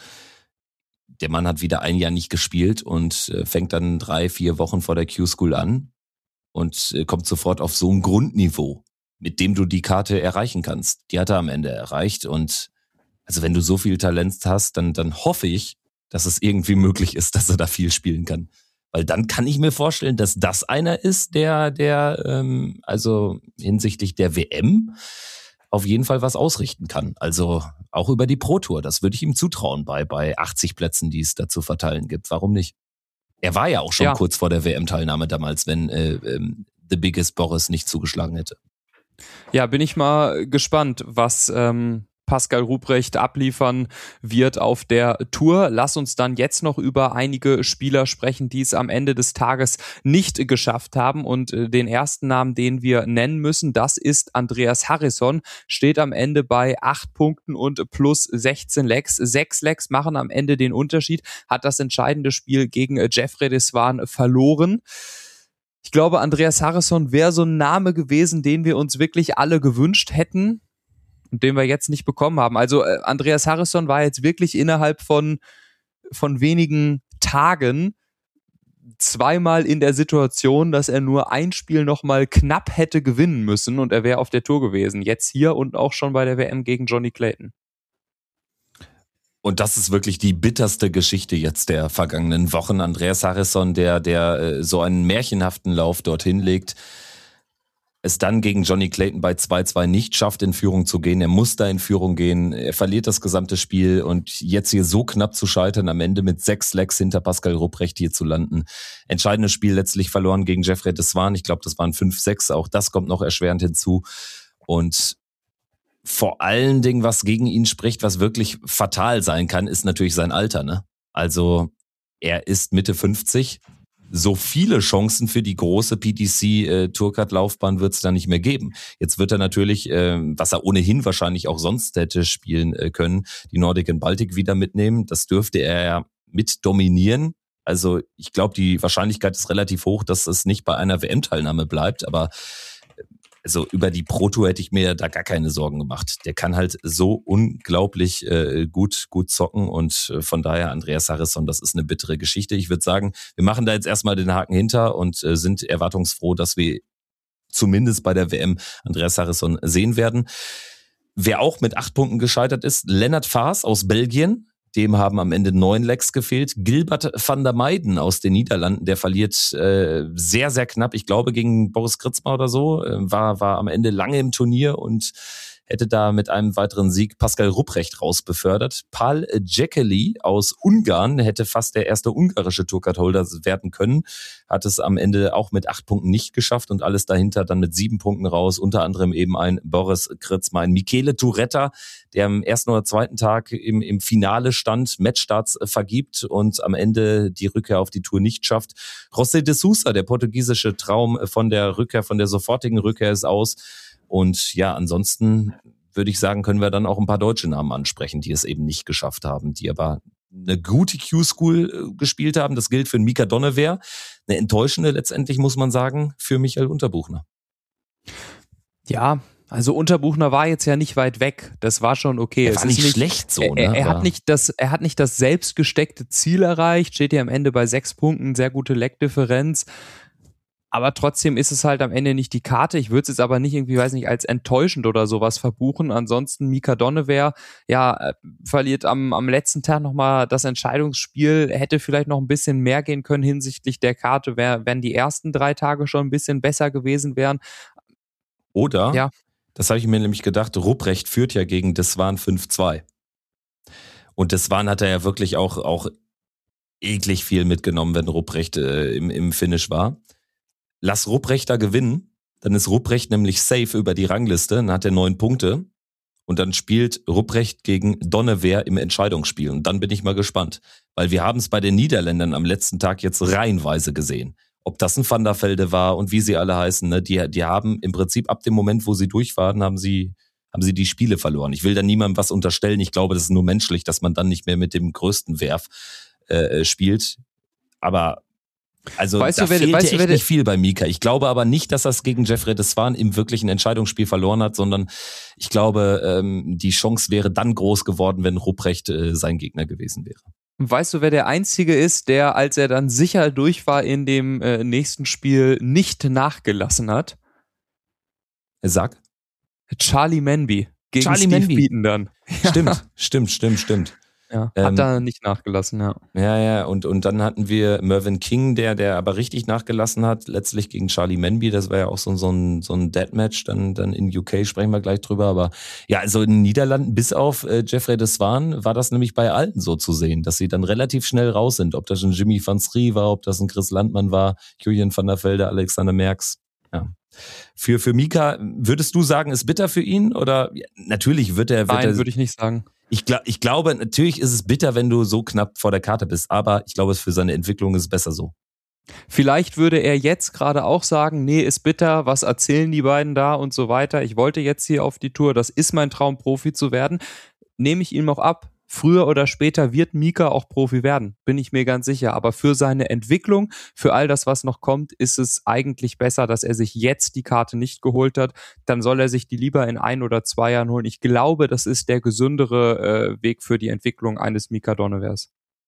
der Mann hat wieder ein Jahr nicht gespielt und äh, fängt dann drei, vier Wochen vor der Q-School an und äh, kommt sofort auf so ein Grundniveau, mit dem du die Karte erreichen kannst. Die hat er am Ende erreicht und also wenn du so viel Talent hast, dann, dann hoffe ich, dass es irgendwie möglich ist, dass er da viel spielen kann. Weil dann kann ich mir vorstellen, dass das einer ist, der, der ähm, also hinsichtlich der W M auf jeden Fall was ausrichten kann. Also auch über die Pro Tour. Das würde ich ihm zutrauen bei, bei achtzig Plätzen, die es da zu verteilen gibt. Warum nicht? Er war ja auch schon ja. kurz vor der W M-Teilnahme damals, wenn äh, ähm, The Biggest Boris nicht zugeschlagen hätte. Ja, bin ich mal gespannt, was ähm, Pascal Ruprecht abliefern wird auf der Tour. Lass uns dann jetzt noch über einige Spieler sprechen, die es am Ende des Tages nicht geschafft haben. Und den ersten Namen, den wir nennen müssen, das ist Andreas Harrison. Steht am Ende bei acht Punkten und plus sechzehn Legs. Sechs Legs machen am Ende den Unterschied. Hat das entscheidende Spiel gegen Jeffrey Deswan verloren. Ich glaube, Andreas Harrison wäre so ein Name gewesen, den wir uns wirklich alle gewünscht hätten, den wir jetzt nicht bekommen haben. Also äh, Andreas Harrison war jetzt wirklich innerhalb von, von wenigen Tagen zweimal in der Situation, dass er nur ein Spiel nochmal knapp hätte gewinnen müssen und er wäre auf der Tour gewesen. Jetzt hier und auch schon bei der W M gegen Johnny Clayton. Und das ist wirklich die bitterste Geschichte jetzt der vergangenen Wochen. Andreas Harrison, der, der äh, so einen märchenhaften Lauf dorthin legt. es dann gegen Johnny Clayton bei zwei zwei nicht schafft, in Führung zu gehen. Er muss da in Führung gehen. Er verliert das gesamte Spiel und jetzt hier so knapp zu scheitern, am Ende mit sechs Lecks hinter Pascal Rupprecht hier zu landen. Entscheidendes Spiel letztlich verloren gegen Jeffrey de Swaan. Ich glaube, das waren fünf sechs. Auch das kommt noch erschwerend hinzu. Und vor allen Dingen, was gegen ihn spricht, was wirklich fatal sein kann, ist natürlich sein Alter, ne? Also, er ist Mitte fünfzig. So viele Chancen für die große P D C-Tourcard-Laufbahn wird es da nicht mehr geben. Jetzt wird er natürlich, äh, was er ohnehin wahrscheinlich auch sonst hätte spielen äh, können, die Nordic and Baltic wieder mitnehmen. Das dürfte er ja mit dominieren. Also ich glaube, die Wahrscheinlichkeit ist relativ hoch, dass es nicht bei einer W M-Teilnahme bleibt. Aber also über die Pro Tour hätte ich mir da gar keine Sorgen gemacht. Der kann halt so unglaublich äh, gut gut zocken und äh, von daher Andreas Harrison, das ist eine bittere Geschichte. Ich würde sagen, wir machen da jetzt erstmal den Haken hinter und äh, sind erwartungsfroh, dass wir zumindest bei der W M Andreas Harrison sehen werden. Wer auch mit acht Punkten gescheitert ist, Lennart Vaas aus Belgien. Dem haben am Ende neun Lecks gefehlt. Gilbert van der Meijden aus den Niederlanden, der verliert äh, sehr, sehr knapp. Ich glaube, gegen Boris Kritzmer oder so. Äh, war, war am Ende lange im Turnier und hätte da mit einem weiteren Sieg Pascal Rupprecht rausbefördert. Pál Jekeli aus Ungarn hätte fast der erste ungarische Tourcard-Holder werden können, hat es am Ende auch mit acht Punkten nicht geschafft und alles dahinter dann mit sieben Punkten raus, unter anderem eben ein Boris Kritzmer, ein Michele Turetta, der am ersten oder zweiten Tag im, im Finale stand, Matchstarts vergibt und am Ende die Rückkehr auf die Tour nicht schafft. José de Sousa, der portugiesische Traum von der Rückkehr, von der sofortigen Rückkehr ist aus. Und ja, ansonsten würde ich sagen, können wir dann auch ein paar deutsche Namen ansprechen, die es eben nicht geschafft haben, die aber eine gute Q-School gespielt haben. Das gilt für Mika Donnewehr. Eine enttäuschende letztendlich, muss man sagen, für Michael Unterbuchner. Ja, also Unterbuchner war jetzt ja nicht weit weg. Das war schon okay. Er war es nicht, ist nicht schlecht so, er, ne? Er, er, hat nicht das, er hat nicht das selbstgesteckte Ziel erreicht, steht ja am Ende bei sechs Punkten, sehr gute Leckdifferenz. Aber trotzdem ist es halt am Ende nicht die Karte. Ich würde es jetzt aber nicht irgendwie, weiß nicht, als enttäuschend oder sowas verbuchen. Ansonsten Mika Donnewehr, ja, verliert am, am letzten Tag nochmal das Entscheidungsspiel, hätte vielleicht noch ein bisschen mehr gehen können hinsichtlich der Karte, wär, wenn die ersten drei Tage schon ein bisschen besser gewesen wären. Oder, ja. Das habe ich mir nämlich gedacht, Rupprecht führt ja gegen de Swaan fünf zwei. Und de Swaan hat er ja wirklich auch, auch eklig viel mitgenommen, wenn Rupprecht äh, im, im Finish war. Lass Rupprecht da gewinnen, dann ist Rupprecht nämlich safe über die Rangliste, dann hat er neun Punkte und dann spielt Rupprecht gegen Donnewehr im Entscheidungsspiel und dann bin ich mal gespannt, weil wir haben es bei den Niederländern am letzten Tag jetzt reihenweise gesehen. Ob das ein Van der Velde war und wie sie alle heißen, ne? die, die haben im Prinzip ab dem Moment, wo sie durch waren, haben sie, haben sie die Spiele verloren. Ich will da niemandem was unterstellen, ich glaube, das ist nur menschlich, dass man dann nicht mehr mit dem größten Werf äh, spielt, aber Also weißt da du, wer, fehlt weißt ja du, wer echt nicht viel bei Mika. Ich glaube aber nicht, dass er es gegen Jeffrey de Swaan im wirklichen Entscheidungsspiel verloren hat, sondern ich glaube, ähm, die Chance wäre dann groß geworden, wenn Rupprecht äh, sein Gegner gewesen wäre. Weißt du, wer der Einzige ist, der, als er dann sicher durch war in dem äh, nächsten Spiel, nicht nachgelassen hat? Sag. Charlie Manby gegen Charlie Steve Manby. Beaton dann. Stimmt, stimmt, stimmt, stimmt. Ja, hat Ähm, da nicht nachgelassen, ja. Ja, ja, und, und dann hatten wir Mervyn King, der, der aber richtig nachgelassen hat, letztlich gegen Charlie Manby, das war ja auch so, so ein, so ein Deathmatch, dann, dann in U K sprechen wir gleich drüber, aber ja, also in den Niederlanden, bis auf äh, Jeffrey de Swaan, war das nämlich bei allen so zu sehen, dass sie dann relativ schnell raus sind, ob das ein Jimmy van Schrie war, ob das ein Chris Landmann war, Julian van der Velde, Alexander Merckx, ja. Für, für Mika, würdest du sagen, ist bitter für ihn, oder? Ja, natürlich wird er, wird Nein, er, würde ich nicht sagen. Ich, glaub, ich glaube, natürlich ist es bitter, wenn du so knapp vor der Karte bist, aber ich glaube, für seine Entwicklung ist es besser so. Vielleicht würde er jetzt gerade auch sagen, nee, ist bitter, was erzählen die beiden da und so weiter. Ich wollte jetzt hier auf die Tour, das ist mein Traum, Profi zu werden. Nehme ich ihm auch ab. Früher oder später wird Mika auch Profi werden, bin ich mir ganz sicher. Aber für seine Entwicklung, für all das, was noch kommt, ist es eigentlich besser, dass er sich jetzt die Karte nicht geholt hat. Dann soll er sich die lieber in ein oder zwei Jahren holen. Ich glaube, das ist der gesündere äh, Weg für die Entwicklung eines Mika Donnevers.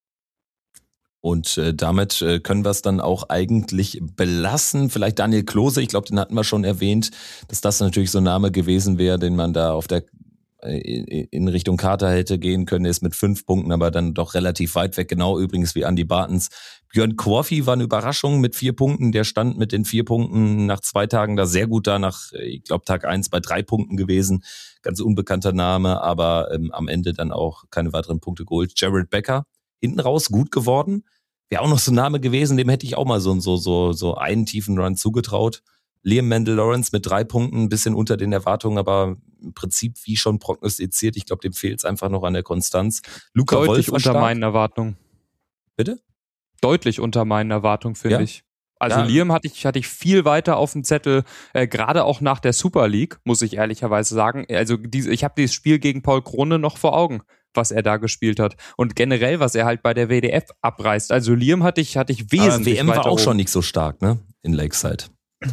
Und äh, damit äh, können wir es dann auch eigentlich belassen. Vielleicht Daniel Klose, ich glaube, den hatten wir schon erwähnt, dass das natürlich so ein Name gewesen wäre, den man da auf der in Richtung Carter hätte gehen können, ist mit fünf Punkten, aber dann doch relativ weit weg, genau übrigens wie Andy Bartens. Björn Korfi war eine Überraschung mit vier Punkten, der stand mit den vier Punkten nach zwei Tagen da sehr gut da, nach, ich glaube, Tag eins bei drei Punkten gewesen, ganz unbekannter Name, aber ähm, am Ende dann auch keine weiteren Punkte geholt. Jared Becker, hinten raus gut geworden, wäre auch noch so ein Name gewesen, dem hätte ich auch mal so, so, so, so einen tiefen Run zugetraut. Liam Mendel-Lawrence mit drei Punkten, ein bisschen unter den Erwartungen, aber im Prinzip wie schon prognostiziert. Ich glaube, dem fehlt es einfach noch an der Konstanz. Luca Deutlich Wolf unter stark. meinen Erwartungen. Bitte? Deutlich unter meinen Erwartungen, finde Ja? ich. Also Ja. Liam hatte ich, hatte ich viel weiter auf dem Zettel, äh, gerade auch nach der Super League, muss ich ehrlicherweise sagen. Also diese, ich habe dieses Spiel gegen Paul Krone noch vor Augen, was er da gespielt hat. Und generell, was er halt bei der W D F abreißt. Also Liam hatte ich, hatte ich wesentlich Aber W M weiter war auch oben. schon nicht so stark, ne? In Lakeside.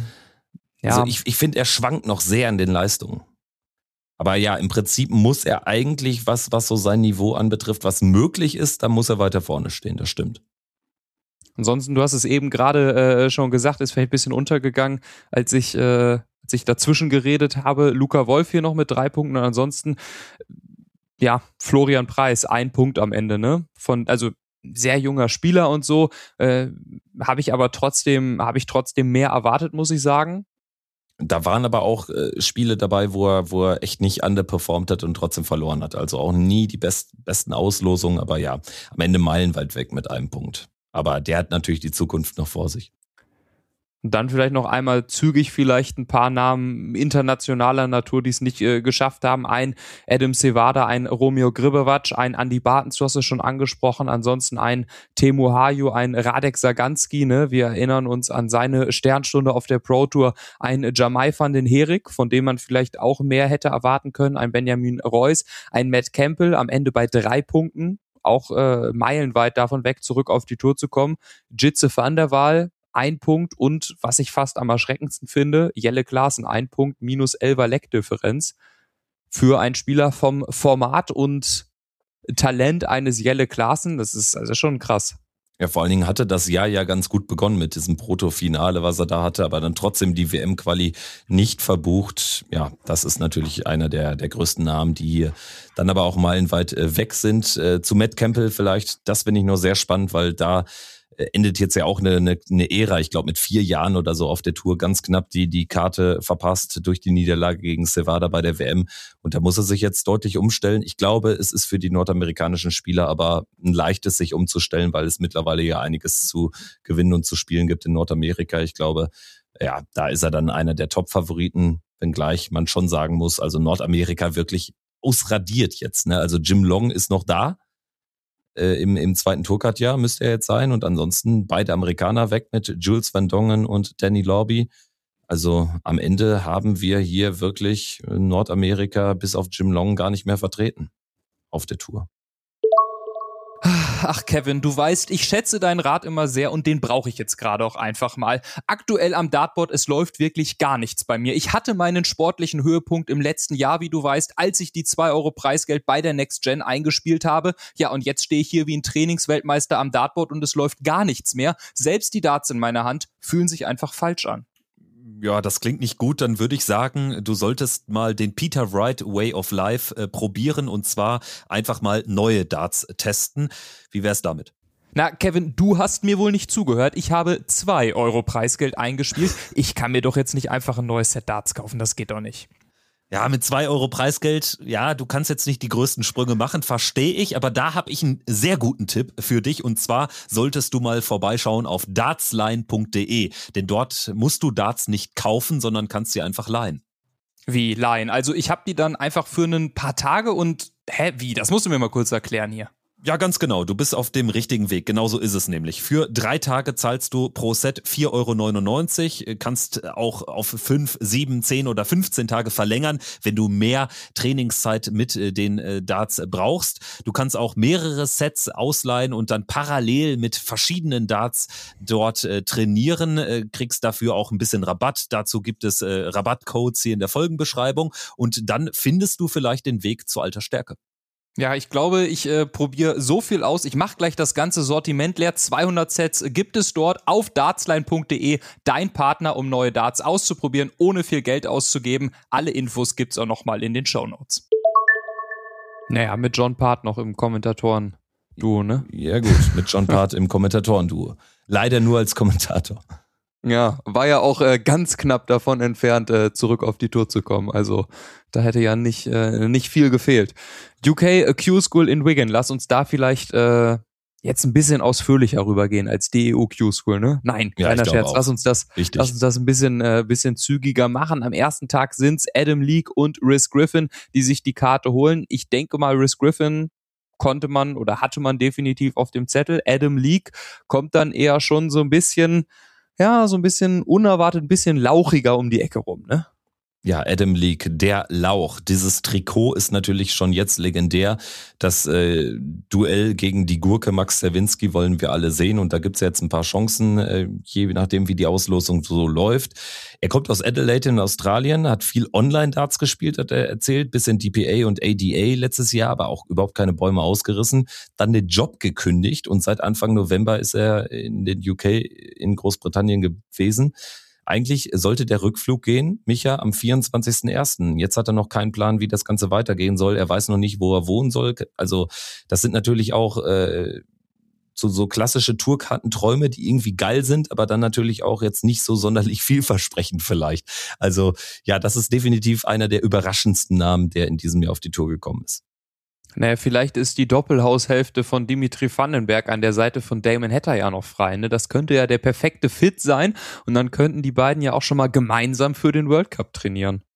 Ja. Also ich, ich finde, er schwankt noch sehr in den Leistungen. Aber ja, im Prinzip muss er eigentlich, was, was so sein Niveau anbetrifft, was möglich ist, da muss er weiter vorne stehen, das stimmt. Ansonsten, du hast es eben gerade äh, schon gesagt, ist vielleicht ein bisschen untergegangen, als ich, äh, als ich dazwischen geredet habe. Luca Wolf hier noch mit drei Punkten und ansonsten, ja, Florian Preiss, ein Punkt am Ende, ne? Von, also sehr junger Spieler und so, äh, habe ich aber trotzdem, habe ich trotzdem mehr erwartet, muss ich sagen. Da waren aber auch äh, Spiele dabei, wo er, wo er echt nicht underperformt hat und trotzdem verloren hat. Also auch nie die best, besten Auslosungen, aber ja, am Ende meilenweit weg mit einem Punkt. Aber der hat natürlich die Zukunft noch vor sich. Und dann vielleicht noch einmal zügig vielleicht ein paar Namen internationaler Natur, die es nicht äh, geschafft haben. Ein Adam Sevada, ein Romeo Gribevac, ein Andy Bartens, du hast es schon angesprochen. Ansonsten ein Teemu Haju, ein Radek Saganski. Ne? Wir erinnern uns an seine Sternstunde auf der Pro Tour. Ein Jamai van den Herik, von dem man vielleicht auch mehr hätte erwarten können. Ein Benjamin Reus, ein Matt Campbell, am Ende bei drei Punkten. Auch äh, meilenweit davon weg, zurück auf die Tour zu kommen. Jitse van der Waal, ein Punkt und, was ich fast am erschreckendsten finde, Jelle Klaassen, ein Punkt, minus elfer Leckdifferenz. Für einen Spieler vom Format und Talent eines Jelle Klaassen, das ist also schon krass. Ja, vor allen Dingen hatte das Jahr ja ganz gut begonnen mit diesem Proto-Finale, was er da hatte, aber dann trotzdem die W M-Quali nicht verbucht. Ja, das ist natürlich einer der, der größten Namen, die hier dann aber auch meilenweit äh, weg sind. Äh, zu Matt Campbell vielleicht, das finde ich nur sehr spannend, weil da endet jetzt ja auch eine, eine, eine Ära, ich glaube mit vier Jahren oder so auf der Tour, ganz knapp die, die Karte verpasst durch die Niederlage gegen Sevada bei der W M. Und da muss er sich jetzt deutlich umstellen. Ich glaube, es ist für die nordamerikanischen Spieler aber ein leichtes, sich umzustellen, weil es mittlerweile ja einiges zu gewinnen und zu spielen gibt in Nordamerika. Ich glaube, ja, da ist er dann einer der Top-Favoriten, wenngleich man schon sagen muss, also Nordamerika wirklich ausradiert jetzt. Ne? Also Jim Long ist noch da. Äh, im, im zweiten Tourcard-Jahr müsste er jetzt sein und ansonsten beide Amerikaner weg mit Jules Van Dongen und Danny Lorby. Also am Ende haben wir hier wirklich Nordamerika bis auf Jim Long gar nicht mehr vertreten auf der Tour. Ach Kevin, du weißt, ich schätze deinen Rat immer sehr und den brauche ich jetzt gerade auch einfach mal. Aktuell am Dartboard, es läuft wirklich gar nichts bei mir. Ich hatte meinen sportlichen Höhepunkt im letzten Jahr, wie du weißt, als ich die zwei Euro Preisgeld bei der Next Gen eingespielt habe. Ja, und jetzt stehe ich hier wie ein Trainingsweltmeister am Dartboard und es läuft gar nichts mehr. Selbst die Darts in meiner Hand fühlen sich einfach falsch an. Ja, das klingt nicht gut. Dann würde ich sagen, du solltest mal den Peter Wright Way of Life äh, probieren und zwar einfach mal neue Darts testen. Wie wär's damit? Na, Kevin, du hast mir wohl nicht zugehört. Ich habe zwei Euro Preisgeld eingespielt. Ich kann mir doch jetzt nicht einfach ein neues Set Darts kaufen. Das geht doch nicht. Ja, mit zwei Euro Preisgeld, ja, du kannst jetzt nicht die größten Sprünge machen, verstehe ich, aber da habe ich einen sehr guten Tipp für dich und zwar solltest du mal vorbeischauen auf dartsline punkt de, denn dort musst du Darts nicht kaufen, sondern kannst sie einfach leihen. Wie leihen? Also ich habe die dann einfach für ein paar Tage und, hä, wie? Das musst du mir mal kurz erklären hier. Ja, ganz genau. Du bist auf dem richtigen Weg. Genauso ist es nämlich. Für drei Tage zahlst du pro Set vier Euro neunundneunzig. Kannst auch auf fünf, sieben, zehn oder fünfzehn Tage verlängern, wenn du mehr Trainingszeit mit den Darts brauchst. Du kannst auch mehrere Sets ausleihen und dann parallel mit verschiedenen Darts dort äh, trainieren. Äh, kriegst dafür auch ein bisschen Rabatt. Dazu gibt es äh, Rabattcodes hier in der Folgenbeschreibung. Und dann findest du vielleicht den Weg zu alter Stärke. Ja, ich glaube, ich äh, probiere so viel aus. Ich mache gleich das ganze Sortiment leer. zweihundert Sets gibt es dort auf dartsline punkt de. Dein Partner, um neue Darts auszuprobieren, ohne viel Geld auszugeben. Alle Infos gibt's auch nochmal in den Shownotes. Naja, mit John Part noch im Kommentatoren-Duo, ne? Ja gut, mit John Part im Kommentatoren-Duo. Leider nur als Kommentator. Ja, war ja auch äh, ganz knapp davon entfernt, äh, zurück auf die Tour zu kommen. Also da hätte ja nicht, äh, nicht viel gefehlt. U K Q-School in Wigan, lass uns da vielleicht äh, jetzt ein bisschen ausführlicher rübergehen als D E U Q-School, ne? Nein, Ja, kleiner ich glaube Scherz. auch. Lass uns das, Richtig. lass uns das ein bisschen, äh, bisschen zügiger machen. Am ersten Tag sind's Adam Leake und Rhys Griffin, die sich die Karte holen. Ich denke mal, Rhys Griffin konnte man oder hatte man definitiv auf dem Zettel. Adam Leake kommt dann eher schon so ein bisschen, ja, so ein bisschen unerwartet, ein bisschen lauchiger um die Ecke rum, ne? Ja, Adam Leake, der Lauch. Dieses Trikot ist natürlich schon jetzt legendär. Das äh, Duell gegen die Gurke Max Cerwinski wollen wir alle sehen. Und da gibt's jetzt ein paar Chancen, äh, je nachdem, wie die Auslosung so läuft. Er kommt aus Adelaide in Australien, hat viel Online-Darts gespielt, hat er erzählt, bisschen D P A und A D A letztes Jahr, aber auch überhaupt keine Bäume ausgerissen. Dann den Job gekündigt und seit Anfang November ist er in den U K, in Großbritannien gewesen. Eigentlich sollte der Rückflug gehen, Micha, am vierundzwanzigsten ersten Jetzt hat er noch keinen Plan, wie das Ganze weitergehen soll. Er weiß noch nicht, wo er wohnen soll. Also das sind natürlich auch äh, so, so klassische Tourkartenträume, die irgendwie geil sind, aber dann natürlich auch jetzt nicht so sonderlich vielversprechend vielleicht. Also ja, das ist definitiv einer der überraschendsten Namen, der in diesem Jahr auf die Tour gekommen ist. Naja, vielleicht ist die Doppelhaushälfte von Dimitri Vandenberg an der Seite von Damon Hatter ja noch frei. Ne? Das könnte ja der perfekte Fit sein und dann könnten die beiden ja auch schon mal gemeinsam für den World Cup trainieren.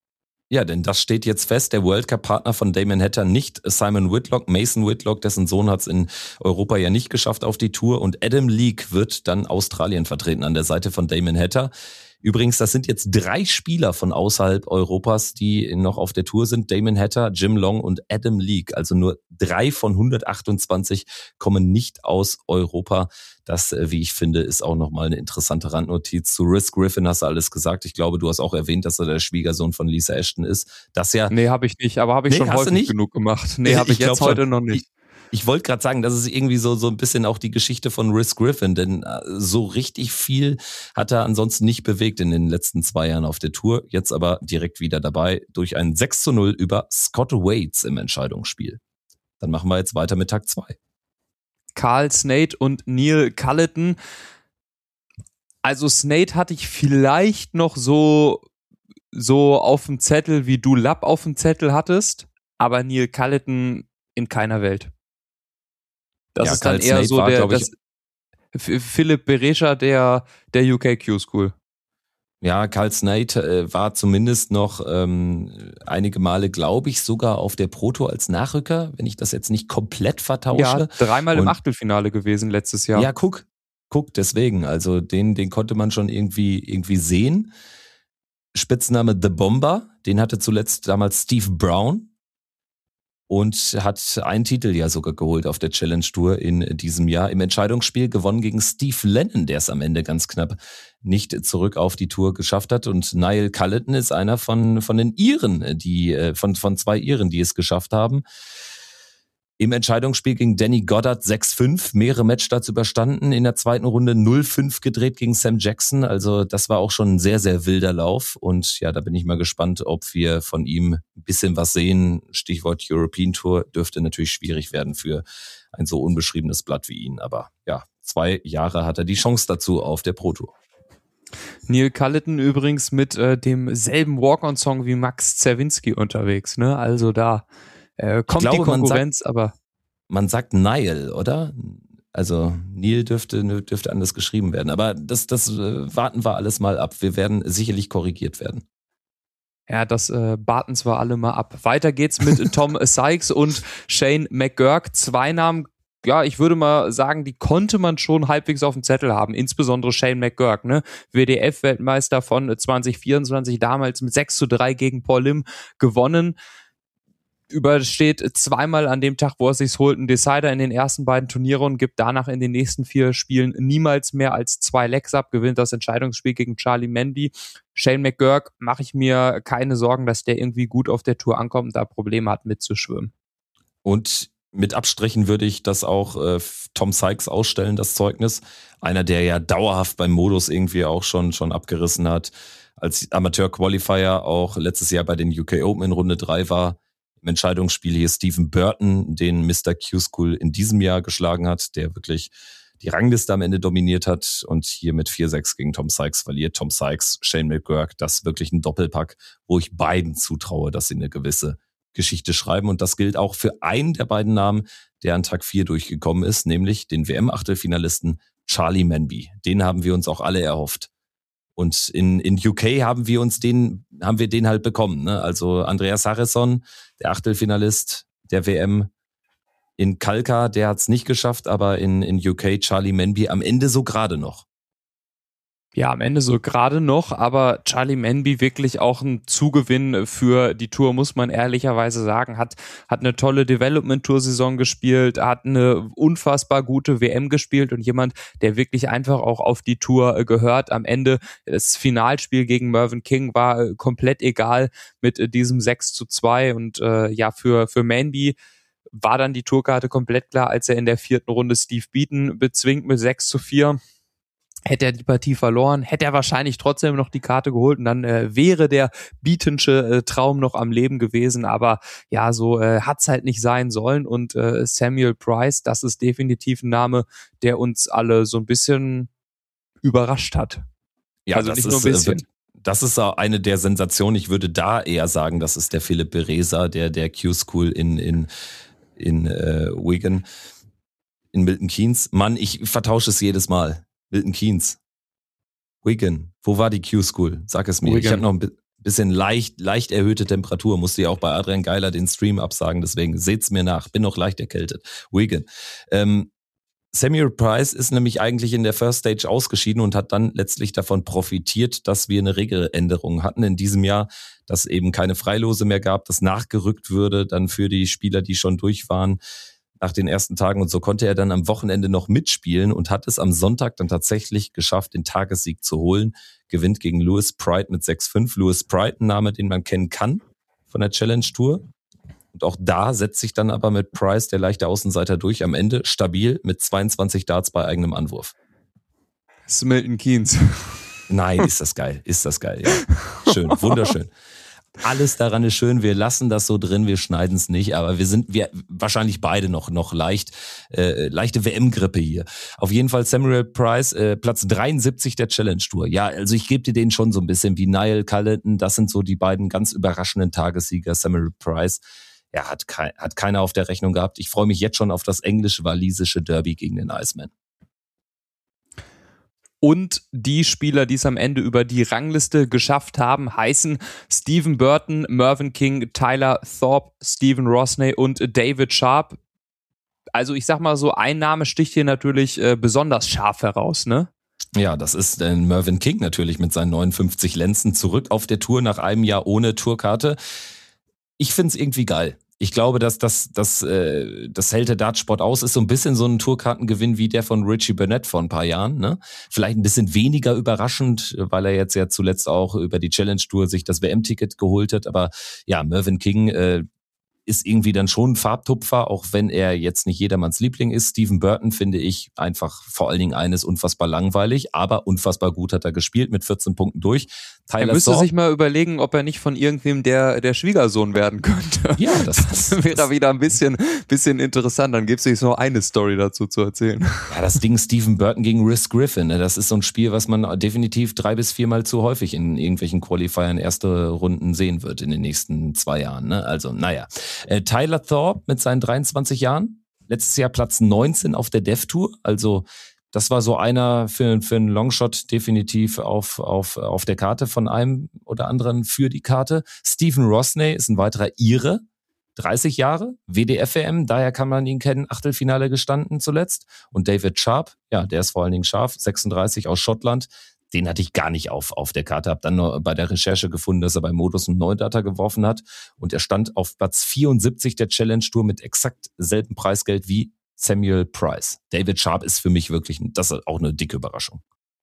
Ja, denn das steht jetzt fest, der World Cup-Partner von Damon Hatter nicht Simon Whitlock, Mason Whitlock, dessen Sohn hat es in Europa ja nicht geschafft auf die Tour und Adam Leake wird dann Australien vertreten an der Seite von Damon Hatter. Übrigens, das sind jetzt drei Spieler von außerhalb Europas, die noch auf der Tour sind. Damon Hatter, Jim Long und Adam Leake. Also nur drei von hundertachtundzwanzig kommen nicht aus Europa. Das, wie ich finde, ist auch nochmal eine interessante Randnotiz. Zu Rhys Griffin hast du alles gesagt. Ich glaube, du hast auch erwähnt, dass er der Schwiegersohn von Lisa Ashton ist. Das ja. Nee, habe ich nicht, aber habe ich nee, schon häufig genug gemacht. Nee, habe ich, ich jetzt heute schon. noch nicht. Ich wollte gerade sagen, das ist irgendwie so so ein bisschen auch die Geschichte von Rhys Griffin, denn so richtig viel hat er ansonsten nicht bewegt in den letzten zwei Jahren auf der Tour. Jetzt aber direkt wieder dabei durch ein sechs zu null über Scott Waits im Entscheidungsspiel. Dann machen wir jetzt weiter mit Tag zwei. Carl Snate und Neil Culleton. Also Snate hatte ich vielleicht noch so so auf dem Zettel, wie du Lapp auf dem Zettel hattest, aber Neil Culleton in keiner Welt. Das ja, ist dann Carl eher Snate so war, der ich, das Philipp Berescher der der U K Q-School. Ja, Carl Snate äh, war zumindest noch ähm, einige Male, glaube ich, sogar auf der Pro Tour als Nachrücker, wenn ich das jetzt nicht komplett vertausche. Ja, dreimal Und, im Achtelfinale gewesen letztes Jahr. Ja, guck, guck, deswegen. Also den, den konnte man schon irgendwie, irgendwie sehen. Spitzname The Bomber, den hatte zuletzt damals Steve Brown. Und hat einen Titel ja sogar geholt auf der Challenge Tour in diesem Jahr. Im Entscheidungsspiel gewonnen gegen Steve Lennon, der es am Ende ganz knapp nicht zurück auf die Tour geschafft hat. Und Niall Culleton ist einer von von den Iren, die von von zwei Iren, die es geschafft haben. Im Entscheidungsspiel gegen Danny Goddard sechs fünf, mehrere Matchstarts überstanden, in der zweiten Runde null fünf gedreht gegen Sam Jackson, also das war auch schon ein sehr, sehr wilder Lauf und ja, da bin ich mal gespannt, ob wir von ihm ein bisschen was sehen. Stichwort European Tour dürfte natürlich schwierig werden für ein so unbeschriebenes Blatt wie ihn, aber ja, zwei Jahre hat er die Chance dazu auf der Pro Tour. Neil Culleton übrigens mit äh, demselben Walk-on-Song wie Max Cerwinski unterwegs, ne? Also da äh, kommt glaube, die Konkurrenz, man sagt, aber man sagt Niall, oder? Also Neil dürfte dürfte anders geschrieben werden, aber das das äh, warten wir alles mal ab. Wir werden sicherlich korrigiert werden. Ja, das äh, baten zwar alle mal ab. Weiter geht's mit Tom Sykes und Shane McGurk. Zwei Namen, ja, ich würde mal sagen, die konnte man schon halbwegs auf dem Zettel haben. Insbesondere Shane McGurk, ne? W D F-Weltmeister von zwanzig vierundzwanzig, damals mit sechs zu drei gegen Paul Lim gewonnen. Übersteht zweimal an dem Tag, wo er sich's holt, einen Decider in den ersten beiden Turnierrunden, gibt danach in den nächsten vier Spielen niemals mehr als zwei Legs ab, gewinnt das Entscheidungsspiel gegen Charlie Manby. Shane McGurk mache ich mir keine Sorgen, dass der irgendwie gut auf der Tour ankommt und da Probleme hat mitzuschwimmen. Und mit Abstrichen würde ich das auch äh, Tom Sykes ausstellen, das Zeugnis. Einer, der ja dauerhaft beim Modus irgendwie auch schon, schon abgerissen hat. Als Amateur-Qualifier auch letztes Jahr bei den U K Open in Runde drei war. im Entscheidungsspiel hier Stephen Burton, den Mister Q-School in diesem Jahr geschlagen hat, der wirklich die Rangliste am Ende dominiert hat und hier mit vier sechs gegen Tom Sykes verliert. Tom Sykes, Shane McGurk, das ist wirklich ein Doppelpack, wo ich beiden zutraue, dass sie eine gewisse Geschichte schreiben. Und das gilt auch für einen der beiden Namen, der an Tag vier durchgekommen ist, nämlich den W M-Achtelfinalisten Charlie Manby. Den haben wir uns auch alle erhofft. Und in, in U K haben wir uns den, haben wir den halt bekommen, ne? Also Andreas Harrison, der Achtelfinalist der W M, in Kalka, der hat's nicht geschafft, aber in, in U K Charlie Manby am Ende so gerade noch. Ja, am Ende so gerade noch, aber Charlie Manby wirklich auch ein Zugewinn für die Tour, muss man ehrlicherweise sagen. Hat, hat eine tolle Development-Tour-Saison gespielt, hat eine unfassbar gute W M gespielt und jemand, der wirklich einfach auch auf die Tour gehört. Am Ende das Finalspiel gegen Mervyn King war komplett egal mit diesem sechs zu zwei und äh, ja, für, für Manby war dann die Tourkarte komplett klar, als er in der vierten Runde Steve Beaton bezwingt mit sechs zu vier. Hätte er die Partie verloren, hätte er wahrscheinlich trotzdem noch die Karte geholt und dann äh, wäre der Beatonsche äh, Traum noch am Leben gewesen. Aber ja, so äh, hat's halt nicht sein sollen. Und äh, Samuel Price, das ist definitiv ein Name, der uns alle so ein bisschen überrascht hat. Ja, also nicht nur ein bisschen. Das ist eine der Sensationen. Ich würde da eher sagen, das ist der Philipp Bereza, der der Q-School in in in äh, Wigan, in Milton Keynes. Mann, ich vertausche es jedes Mal. Milton Keynes. Wigan. Wo war die Q-School? Sag es mir. Wigan. Ich habe noch ein bisschen leicht leicht erhöhte Temperatur. Musste ja auch bei Adrian Geiler den Stream absagen. Deswegen seht's mir nach. Bin noch leicht erkältet. Wigan. Ähm, Samuel Price ist nämlich eigentlich in der First Stage ausgeschieden und hat dann letztlich davon profitiert, dass wir eine Regeländerung hatten in diesem Jahr, dass eben keine Freilose mehr gab, dass nachgerückt würde dann für die Spieler, die schon durch waren nach den ersten Tagen. Und so konnte er dann am Wochenende noch mitspielen und hat es am Sonntag dann tatsächlich geschafft, den Tagessieg zu holen. Gewinnt gegen Lewis Pride mit sechs fünf. Lewis Pride, ein Name, den man kennen kann von der Challenge Tour. Und auch da setzt sich dann aber mit Price der leichte Außenseiter durch. Am Ende stabil mit zweiundzwanzig Darts bei eigenem Anwurf. Das ist Milton Keynes. Nein, ist das geil. Ist das geil, ja. Schön, wunderschön. Alles daran ist schön, wir lassen das so drin, wir schneiden es nicht, aber wir sind wir wahrscheinlich beide noch noch leicht äh, leichte W M-Grippe hier. Auf jeden Fall Samuel Price, äh, Platz dreiundsiebzig der Challenge Tour. Ja, also ich gebe dir den schon so ein bisschen wie Niall Culliton, das sind so die beiden ganz überraschenden Tagessieger. Samuel Price, ja, hat, kein, hat keiner auf der Rechnung gehabt. Ich freue mich jetzt schon auf das englisch-walisische Derby gegen den Iceman. Und die Spieler, die es am Ende über die Rangliste geschafft haben, heißen Stephen Burton, Mervyn King, Tyler Thorpe, Stephen Rosney und David Sharp. Also ich sag mal so, ein Name sticht hier natürlich äh, besonders scharf heraus, ne? Ja, das ist äh, Mervyn King natürlich mit seinen neunundfünfzig Lenzen zurück auf der Tour nach einem Jahr ohne Tourkarte. Ich find's irgendwie geil. Ich glaube, dass das, das, äh, das hält der Dartsport aus, ist so ein bisschen so ein Tourkartengewinn wie der von Richie Burnett vor ein paar Jahren, ne? Vielleicht ein bisschen weniger überraschend, weil er jetzt ja zuletzt auch über die Challenge Tour sich das W M-Ticket geholt hat. Aber ja, Mervyn King äh, ist irgendwie dann schon ein Farbtupfer, auch wenn er jetzt nicht jedermanns Liebling ist. Stephen Burton finde ich einfach vor allen Dingen eines unfassbar langweilig, aber unfassbar gut hat er gespielt, mit vierzehn Punkten durch. Tyler er müsste Thorpe, sich mal überlegen, ob er nicht von irgendwem der, der Schwiegersohn werden könnte. Ja, das, das, das wäre das, wieder ein bisschen, bisschen interessant. Dann gibt es noch eine Story dazu zu erzählen. Ja, das Ding Stephen Burton gegen Rhys Griffin, ne? Das ist so ein Spiel, was man definitiv drei bis viermal zu häufig in irgendwelchen Qualifiern erste Runden sehen wird in den nächsten zwei Jahren. Ne? Also, naja. Äh, Tyler Thorpe mit seinen dreiundzwanzig Jahren, letztes Jahr Platz neunzehn auf der Dev Tour, also das war so einer für, für einen Longshot definitiv auf, auf, auf der Karte von einem oder anderen für die Karte. Stephen Rosney ist ein weiterer Ire, dreißig Jahre, W D F W M, daher kann man ihn kennen, Achtelfinale gestanden zuletzt. Und David Sharp, ja, der ist vor allen Dingen scharf, sechsunddreißig aus Schottland. Den hatte ich gar nicht auf, auf der Karte, habe dann nur bei der Recherche gefunden, dass er bei Modus einen neuen Data geworfen hat. Und er stand auf Platz vierundsiebzig der Challenge Tour mit exakt selben Preisgeld wie Samuel Price. David Sharp ist für mich wirklich, das ist auch eine dicke Überraschung.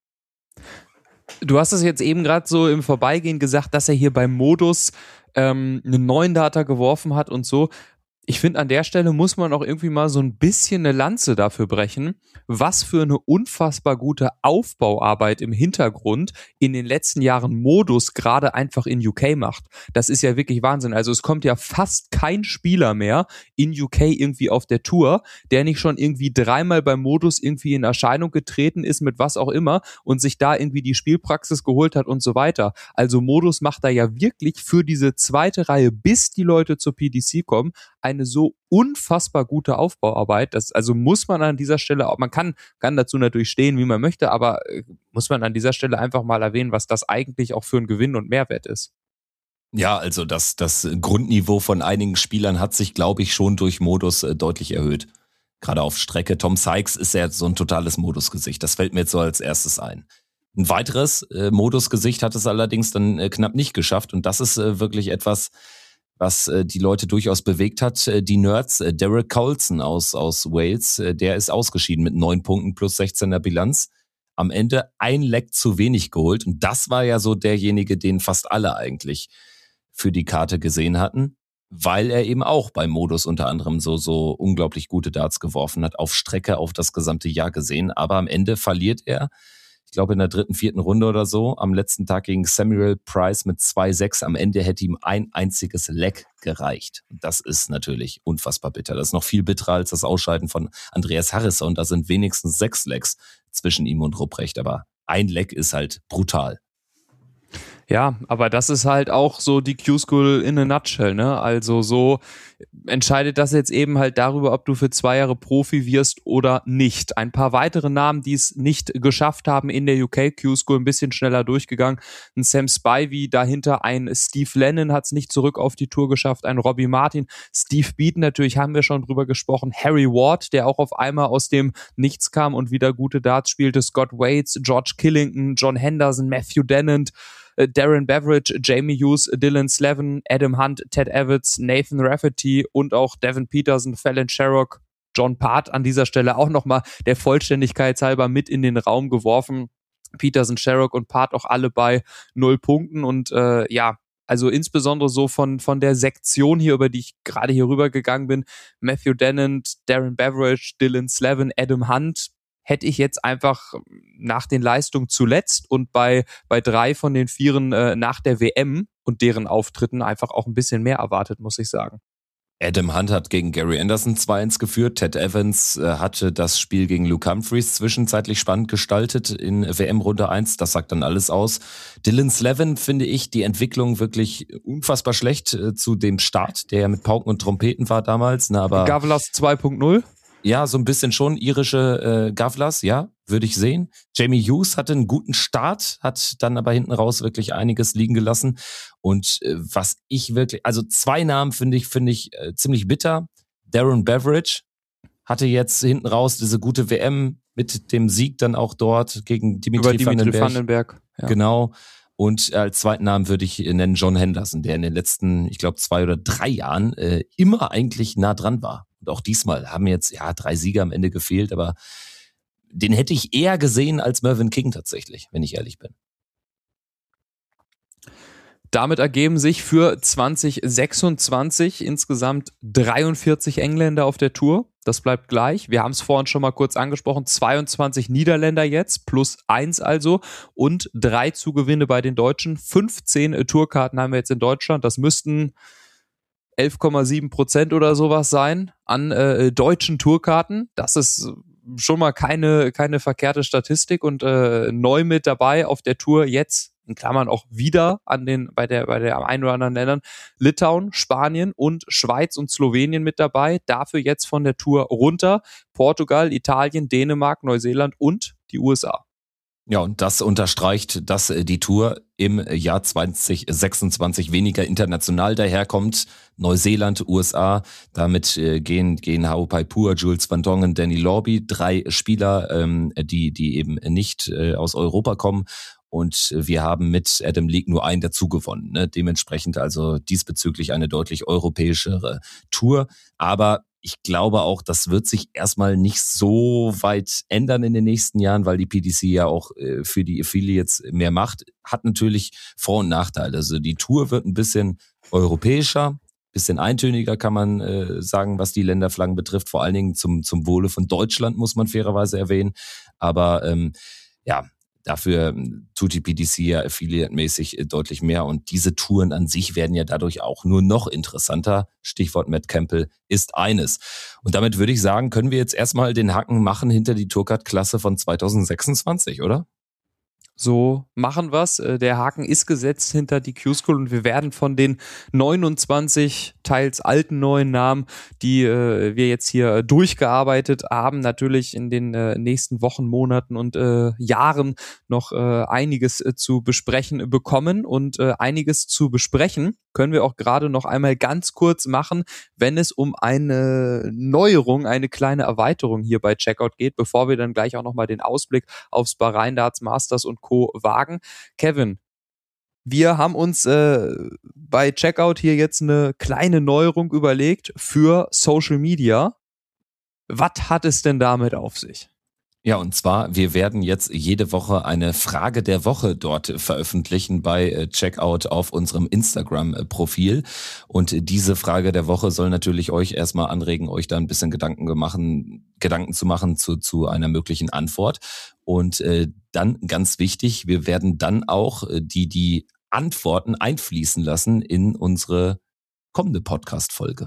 Du hast es jetzt eben gerade so im Vorbeigehen gesagt, dass er hier beim Modus ähm, einen neuen Data geworfen hat und so. Ich finde, an der Stelle muss man auch irgendwie mal so ein bisschen eine Lanze dafür brechen, was für eine unfassbar gute Aufbauarbeit im Hintergrund in den letzten Jahren Modus gerade einfach in U K macht. Das ist ja wirklich Wahnsinn. Also es kommt ja fast kein Spieler mehr in U K irgendwie auf der Tour, der nicht schon irgendwie dreimal beim Modus irgendwie in Erscheinung getreten ist mit was auch immer und sich da irgendwie die Spielpraxis geholt hat und so weiter. Also Modus macht da ja wirklich für diese zweite Reihe, bis die Leute zur P D C kommen, eine so unfassbar gute Aufbauarbeit. Das also muss man an dieser Stelle auch, man kann, kann dazu natürlich stehen, wie man möchte, aber äh, muss man an dieser Stelle einfach mal erwähnen, was das eigentlich auch für ein Gewinn und Mehrwert ist. Ja, also das, das Grundniveau von einigen Spielern hat sich, glaube ich, schon durch Modus äh, deutlich erhöht. Gerade auf Strecke. Tom Sykes ist ja so ein totales Modusgesicht. Das fällt mir jetzt so als erstes ein. Ein weiteres äh, Modusgesicht hat es allerdings dann äh, knapp nicht geschafft. Und das ist äh, wirklich etwas, was äh, die Leute durchaus bewegt hat. Äh, die Nerds, äh, Derek Coulson aus, aus Wales, äh, der ist ausgeschieden mit neun Punkten plus sechzehner Bilanz. Am Ende ein Leck zu wenig geholt. Und das war ja so derjenige, den fast alle eigentlich für die Karte gesehen hatten, weil er eben auch beim Modus unter anderem so, so unglaublich gute Darts geworfen hat, auf Strecke, auf das gesamte Jahr gesehen. Aber am Ende verliert er, ich glaube in der dritten, vierten Runde oder so, am letzten Tag gegen Samuel Price mit zwei sechs. Am Ende hätte ihm ein einziges Leck gereicht. Und das ist natürlich unfassbar bitter. Das ist noch viel bitterer als das Ausscheiden von Andreas Harrison. Da sind wenigstens sechs Lecks zwischen ihm und Rupprecht. Aber ein Leck ist halt brutal. Ja, aber das ist halt auch so die Q-School in a nutshell, ne? Also so entscheidet das jetzt eben halt darüber, ob du für zwei Jahre Profi wirst oder nicht. Ein paar weitere Namen, die es nicht geschafft haben in der U K Q-School, ein bisschen schneller durchgegangen. Ein Sam Spivey, dahinter ein Steve Lennon hat es nicht zurück auf die Tour geschafft, ein Robbie Martin, Steve Beaton, natürlich haben wir schon drüber gesprochen, Harry Ward, der auch auf einmal aus dem Nichts kam und wieder gute Darts spielte, Scott Waits, George Killington, John Henderson, Matthew Dennant, Darren Beveridge, Jamie Hughes, Dylan Slevin, Adam Hunt, Ted Evans, Nathan Rafferty und auch Devin Peterson, Fallon Sherrock, John Part an dieser Stelle auch nochmal der Vollständigkeit halber mit in den Raum geworfen. Peterson, Sherrock und Part auch alle bei null Punkten und äh, ja, also insbesondere so von von der Sektion hier, über die ich gerade hier rübergegangen bin, Matthew Dennant, Darren Beveridge, Dylan Slevin, Adam Hunt, hätte ich jetzt einfach nach den Leistungen zuletzt und bei bei drei von den Vieren äh, nach der W M und deren Auftritten einfach auch ein bisschen mehr erwartet, muss ich sagen. Adam Hunt hat gegen Gary Anderson zwei eins geführt. Ted Evans äh, hatte das Spiel gegen Luke Humphreys zwischenzeitlich spannend gestaltet in W M-Runde eins. Das sagt dann alles aus. Dylan Slevin finde ich die Entwicklung wirklich unfassbar schlecht äh, zu dem Start, der ja mit Pauken und Trompeten war damals. Na, aber Gavlas zwei Punkt null. Ja, so ein bisschen schon irische äh, Gavlas, ja, würde ich sehen. Jamie Hughes hatte einen guten Start, hat dann aber hinten raus wirklich einiges liegen gelassen. Und äh, was ich wirklich, also zwei Namen finde ich, finde ich äh, ziemlich bitter. Darren Beveridge hatte jetzt hinten raus diese gute W M mit dem Sieg dann auch dort gegen Dimitri, Über Dimitri Vandenberg. Vandenberg. Ja. Genau. Und als zweiten Namen würde ich nennen John Henderson, der in den letzten, ich glaube, zwei oder drei Jahren äh, immer eigentlich nah dran war. Und auch diesmal haben jetzt ja drei Sieger am Ende gefehlt, aber den hätte ich eher gesehen als Mervyn King tatsächlich, wenn ich ehrlich bin. Damit ergeben sich für zwanzig sechsundzwanzig insgesamt dreiundvierzig Engländer auf der Tour. Das bleibt gleich. Wir haben es vorhin schon mal kurz angesprochen. zweiundzwanzig Niederländer jetzt, plus eins also. Und drei Zugewinne bei den Deutschen. fünfzehn Tourkarten haben wir jetzt in Deutschland. Das müssten elf Komma sieben Prozent oder sowas sein an äh, deutschen Tourkarten. Das ist schon mal keine, keine verkehrte Statistik und äh, neu mit dabei auf der Tour jetzt, in Klammern auch wieder an den, bei der, bei der ein oder anderen Ländern, Litauen, Spanien und Schweiz und Slowenien mit dabei. Dafür jetzt von der Tour runter Portugal, Italien, Dänemark, Neuseeland und die U S A. Ja, und das unterstreicht, dass die Tour im Jahr zwanzig sechsundzwanzig weniger international daherkommt. Neuseeland, U S A, damit äh, gehen gehen Haupai-Pur, Jules Van Dongen, Danny Lorby, drei Spieler, ähm, die die eben nicht äh, aus Europa kommen. Und wir haben mit Adam Leake nur einen dazu gewonnen. Ne? Dementsprechend also diesbezüglich eine deutlich europäischere Tour. Aber ich glaube auch, das wird sich erstmal nicht so weit ändern in den nächsten Jahren, weil die P D C ja auch äh, für die Affiliates mehr macht. Hat natürlich Vor- und Nachteile. Also die Tour wird ein bisschen europäischer, Bisschen eintöniger kann man äh, sagen, was die Länderflaggen betrifft. Vor allen Dingen zum, zum Wohle von Deutschland, muss man fairerweise erwähnen. Aber ähm, ja, dafür tut die P D C ja affiliate-mäßig äh, deutlich mehr. Und diese Touren an sich werden ja dadurch auch nur noch interessanter. Stichwort Matt Campbell ist eines. Und damit würde ich sagen, können wir jetzt erstmal den Haken machen hinter die Tourcard-Klasse von zwanzig sechsundzwanzig, oder? So machen wir's. Der Haken ist gesetzt hinter die Q-School und wir werden von den neunundzwanzig teils alten neuen Namen, die äh, wir jetzt hier durchgearbeitet haben, natürlich in den äh, nächsten Wochen, Monaten und äh, Jahren noch äh, einiges äh, zu besprechen bekommen und äh, einiges zu besprechen können wir auch gerade noch einmal ganz kurz machen, wenn es um eine Neuerung, eine kleine Erweiterung hier bei Checkout geht, bevor wir dann gleich auch nochmal den Ausblick aufs Bahrain Darts Masters und Co. wagen. Kevin, wir haben uns äh, bei Checkout hier jetzt eine kleine Neuerung überlegt für Social Media. Was hat es denn damit auf sich? Ja, und zwar, wir werden jetzt jede Woche eine Frage der Woche dort veröffentlichen bei Checkout auf unserem Instagram-Profil. Und diese Frage der Woche soll natürlich euch erstmal anregen, euch da ein bisschen Gedanken machen, Gedanken zu machen zu, zu einer möglichen Antwort. Und äh, dann, ganz wichtig, wir werden dann auch die, die Antworten einfließen lassen in unsere kommende Podcast-Folge.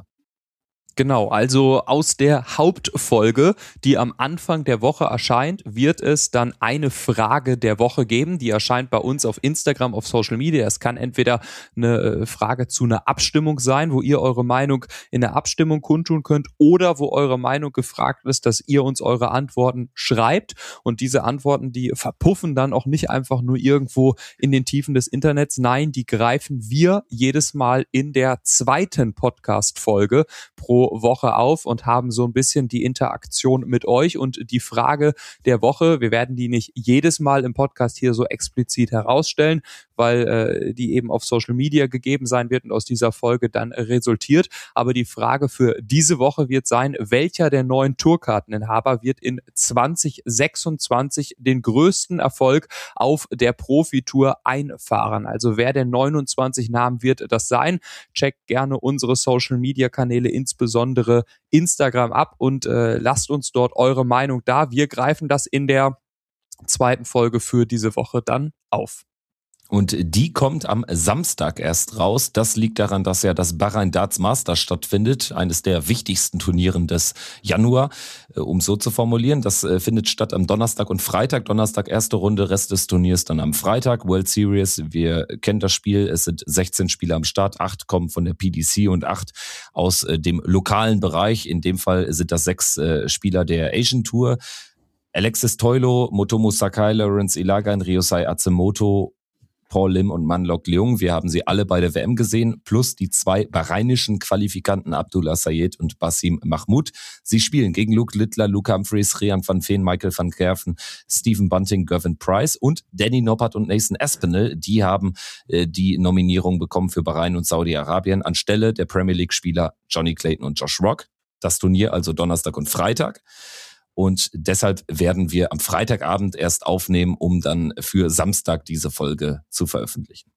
Genau, also aus der Hauptfolge, die am Anfang der Woche erscheint, wird es dann eine Frage der Woche geben. Die erscheint bei uns auf Instagram, auf Social Media. Es kann entweder eine Frage zu einer Abstimmung sein, wo ihr eure Meinung in der Abstimmung kundtun könnt, oder wo eure Meinung gefragt ist, dass ihr uns eure Antworten schreibt. Und diese Antworten, die verpuffen dann auch nicht einfach nur irgendwo in den Tiefen des Internets. Nein, die greifen wir jedes Mal in der zweiten Podcast-Folge pro Woche auf und haben so ein bisschen die Interaktion mit euch und die Frage der Woche. Wir werden die nicht jedes Mal im Podcast hier so explizit herausstellen, weil äh, die eben auf Social Media gegeben sein wird und aus dieser Folge dann resultiert. Aber die Frage für diese Woche wird sein, welcher der neuen Tourkarteninhaber wird in zwanzig sechsundzwanzig den größten Erfolg auf der Profitour einfahren? Also wer der neunundzwanzig Namen wird das sein? Checkt gerne unsere Social Media Kanäle, insbesondere Instagram ab und äh, lasst uns dort eure Meinung da. Wir greifen das in der zweiten Folge für diese Woche dann auf. Und die kommt am Samstag erst raus. Das liegt daran, dass ja das Bahrain Darts Masters stattfindet, eines der wichtigsten Turnieren des Januar, um so zu formulieren. Das findet statt am Donnerstag und Freitag. Donnerstag erste Runde, Rest des Turniers dann am Freitag. World Series, wir kennen das Spiel. Es sind sechzehn Spieler am Start, acht kommen von der P D C und acht aus dem lokalen Bereich. In dem Fall sind das sechs Spieler der Asian Tour. Alexis Toilo, Motomo Sakai, Lawrence Ilagan, Ryosai Atsumoto, Paul Lim und Manlok Leung. Wir haben sie alle bei der W M gesehen, plus die zwei bahrainischen Qualifikanten Abdullah Sayed und Basim Mahmoud. Sie spielen gegen Luke Littler, Luke Humphreys, Rian van Veen, Michael van Gerven, Stephen Bunting, Gervin Price und Danny Noppert und Nathan Aspinall. Die haben äh, die Nominierung bekommen für Bahrain und Saudi-Arabien anstelle der Premier League-Spieler Johnny Clayton und Josh Rock. Das Turnier also Donnerstag und Freitag. Und deshalb werden wir am Freitagabend erst aufnehmen, um dann für Samstag diese Folge zu veröffentlichen.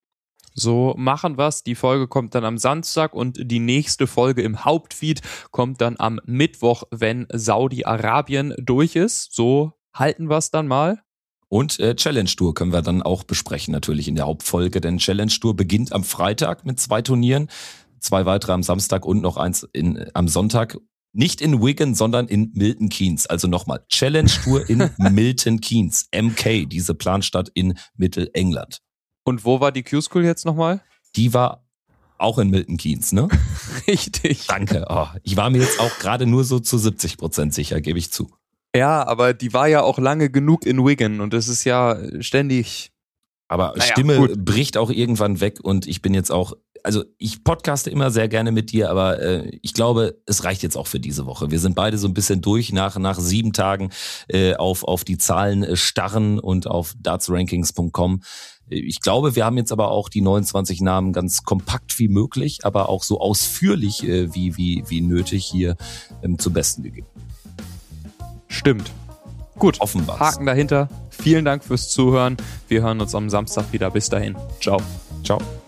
So machen wir's. Die Folge kommt dann am Samstag und die nächste Folge im Hauptfeed kommt dann am Mittwoch, wenn Saudi-Arabien durch ist. So halten wir's dann mal. Und äh, Challenge Tour können wir dann auch besprechen, natürlich in der Hauptfolge, denn Challenge Tour beginnt am Freitag mit zwei Turnieren, zwei weitere am Samstag und noch eins in, am Sonntag. Nicht in Wigan, sondern in Milton Keynes. Also nochmal, Challenge Tour in Milton Keynes, M K, diese Planstadt in Mittelengland. Und wo war die Q-School jetzt nochmal? Die war auch in Milton Keynes, ne? Richtig. Danke. Oh, ich war mir jetzt auch gerade nur so zu siebzig Prozent sicher, gebe ich zu. Ja, aber die war ja auch lange genug in Wigan und es ist ja ständig... Aber naja, Stimme gut. bricht auch irgendwann weg und ich bin jetzt auch... Also ich podcaste immer sehr gerne mit dir, aber äh, ich glaube, es reicht jetzt auch für diese Woche. Wir sind beide so ein bisschen durch nach nach sieben Tagen äh, auf auf die Zahlen äh, starren und auf darts rankings punkt com. Ich glaube, wir haben jetzt aber auch die neunundzwanzig Namen ganz kompakt wie möglich, aber auch so ausführlich äh, wie wie wie nötig hier ähm, zum Besten gegeben. Stimmt. Gut, Offenbar. Haken dahinter. Vielen Dank fürs Zuhören. Wir hören uns am Samstag wieder. Bis dahin. Ciao. Ciao.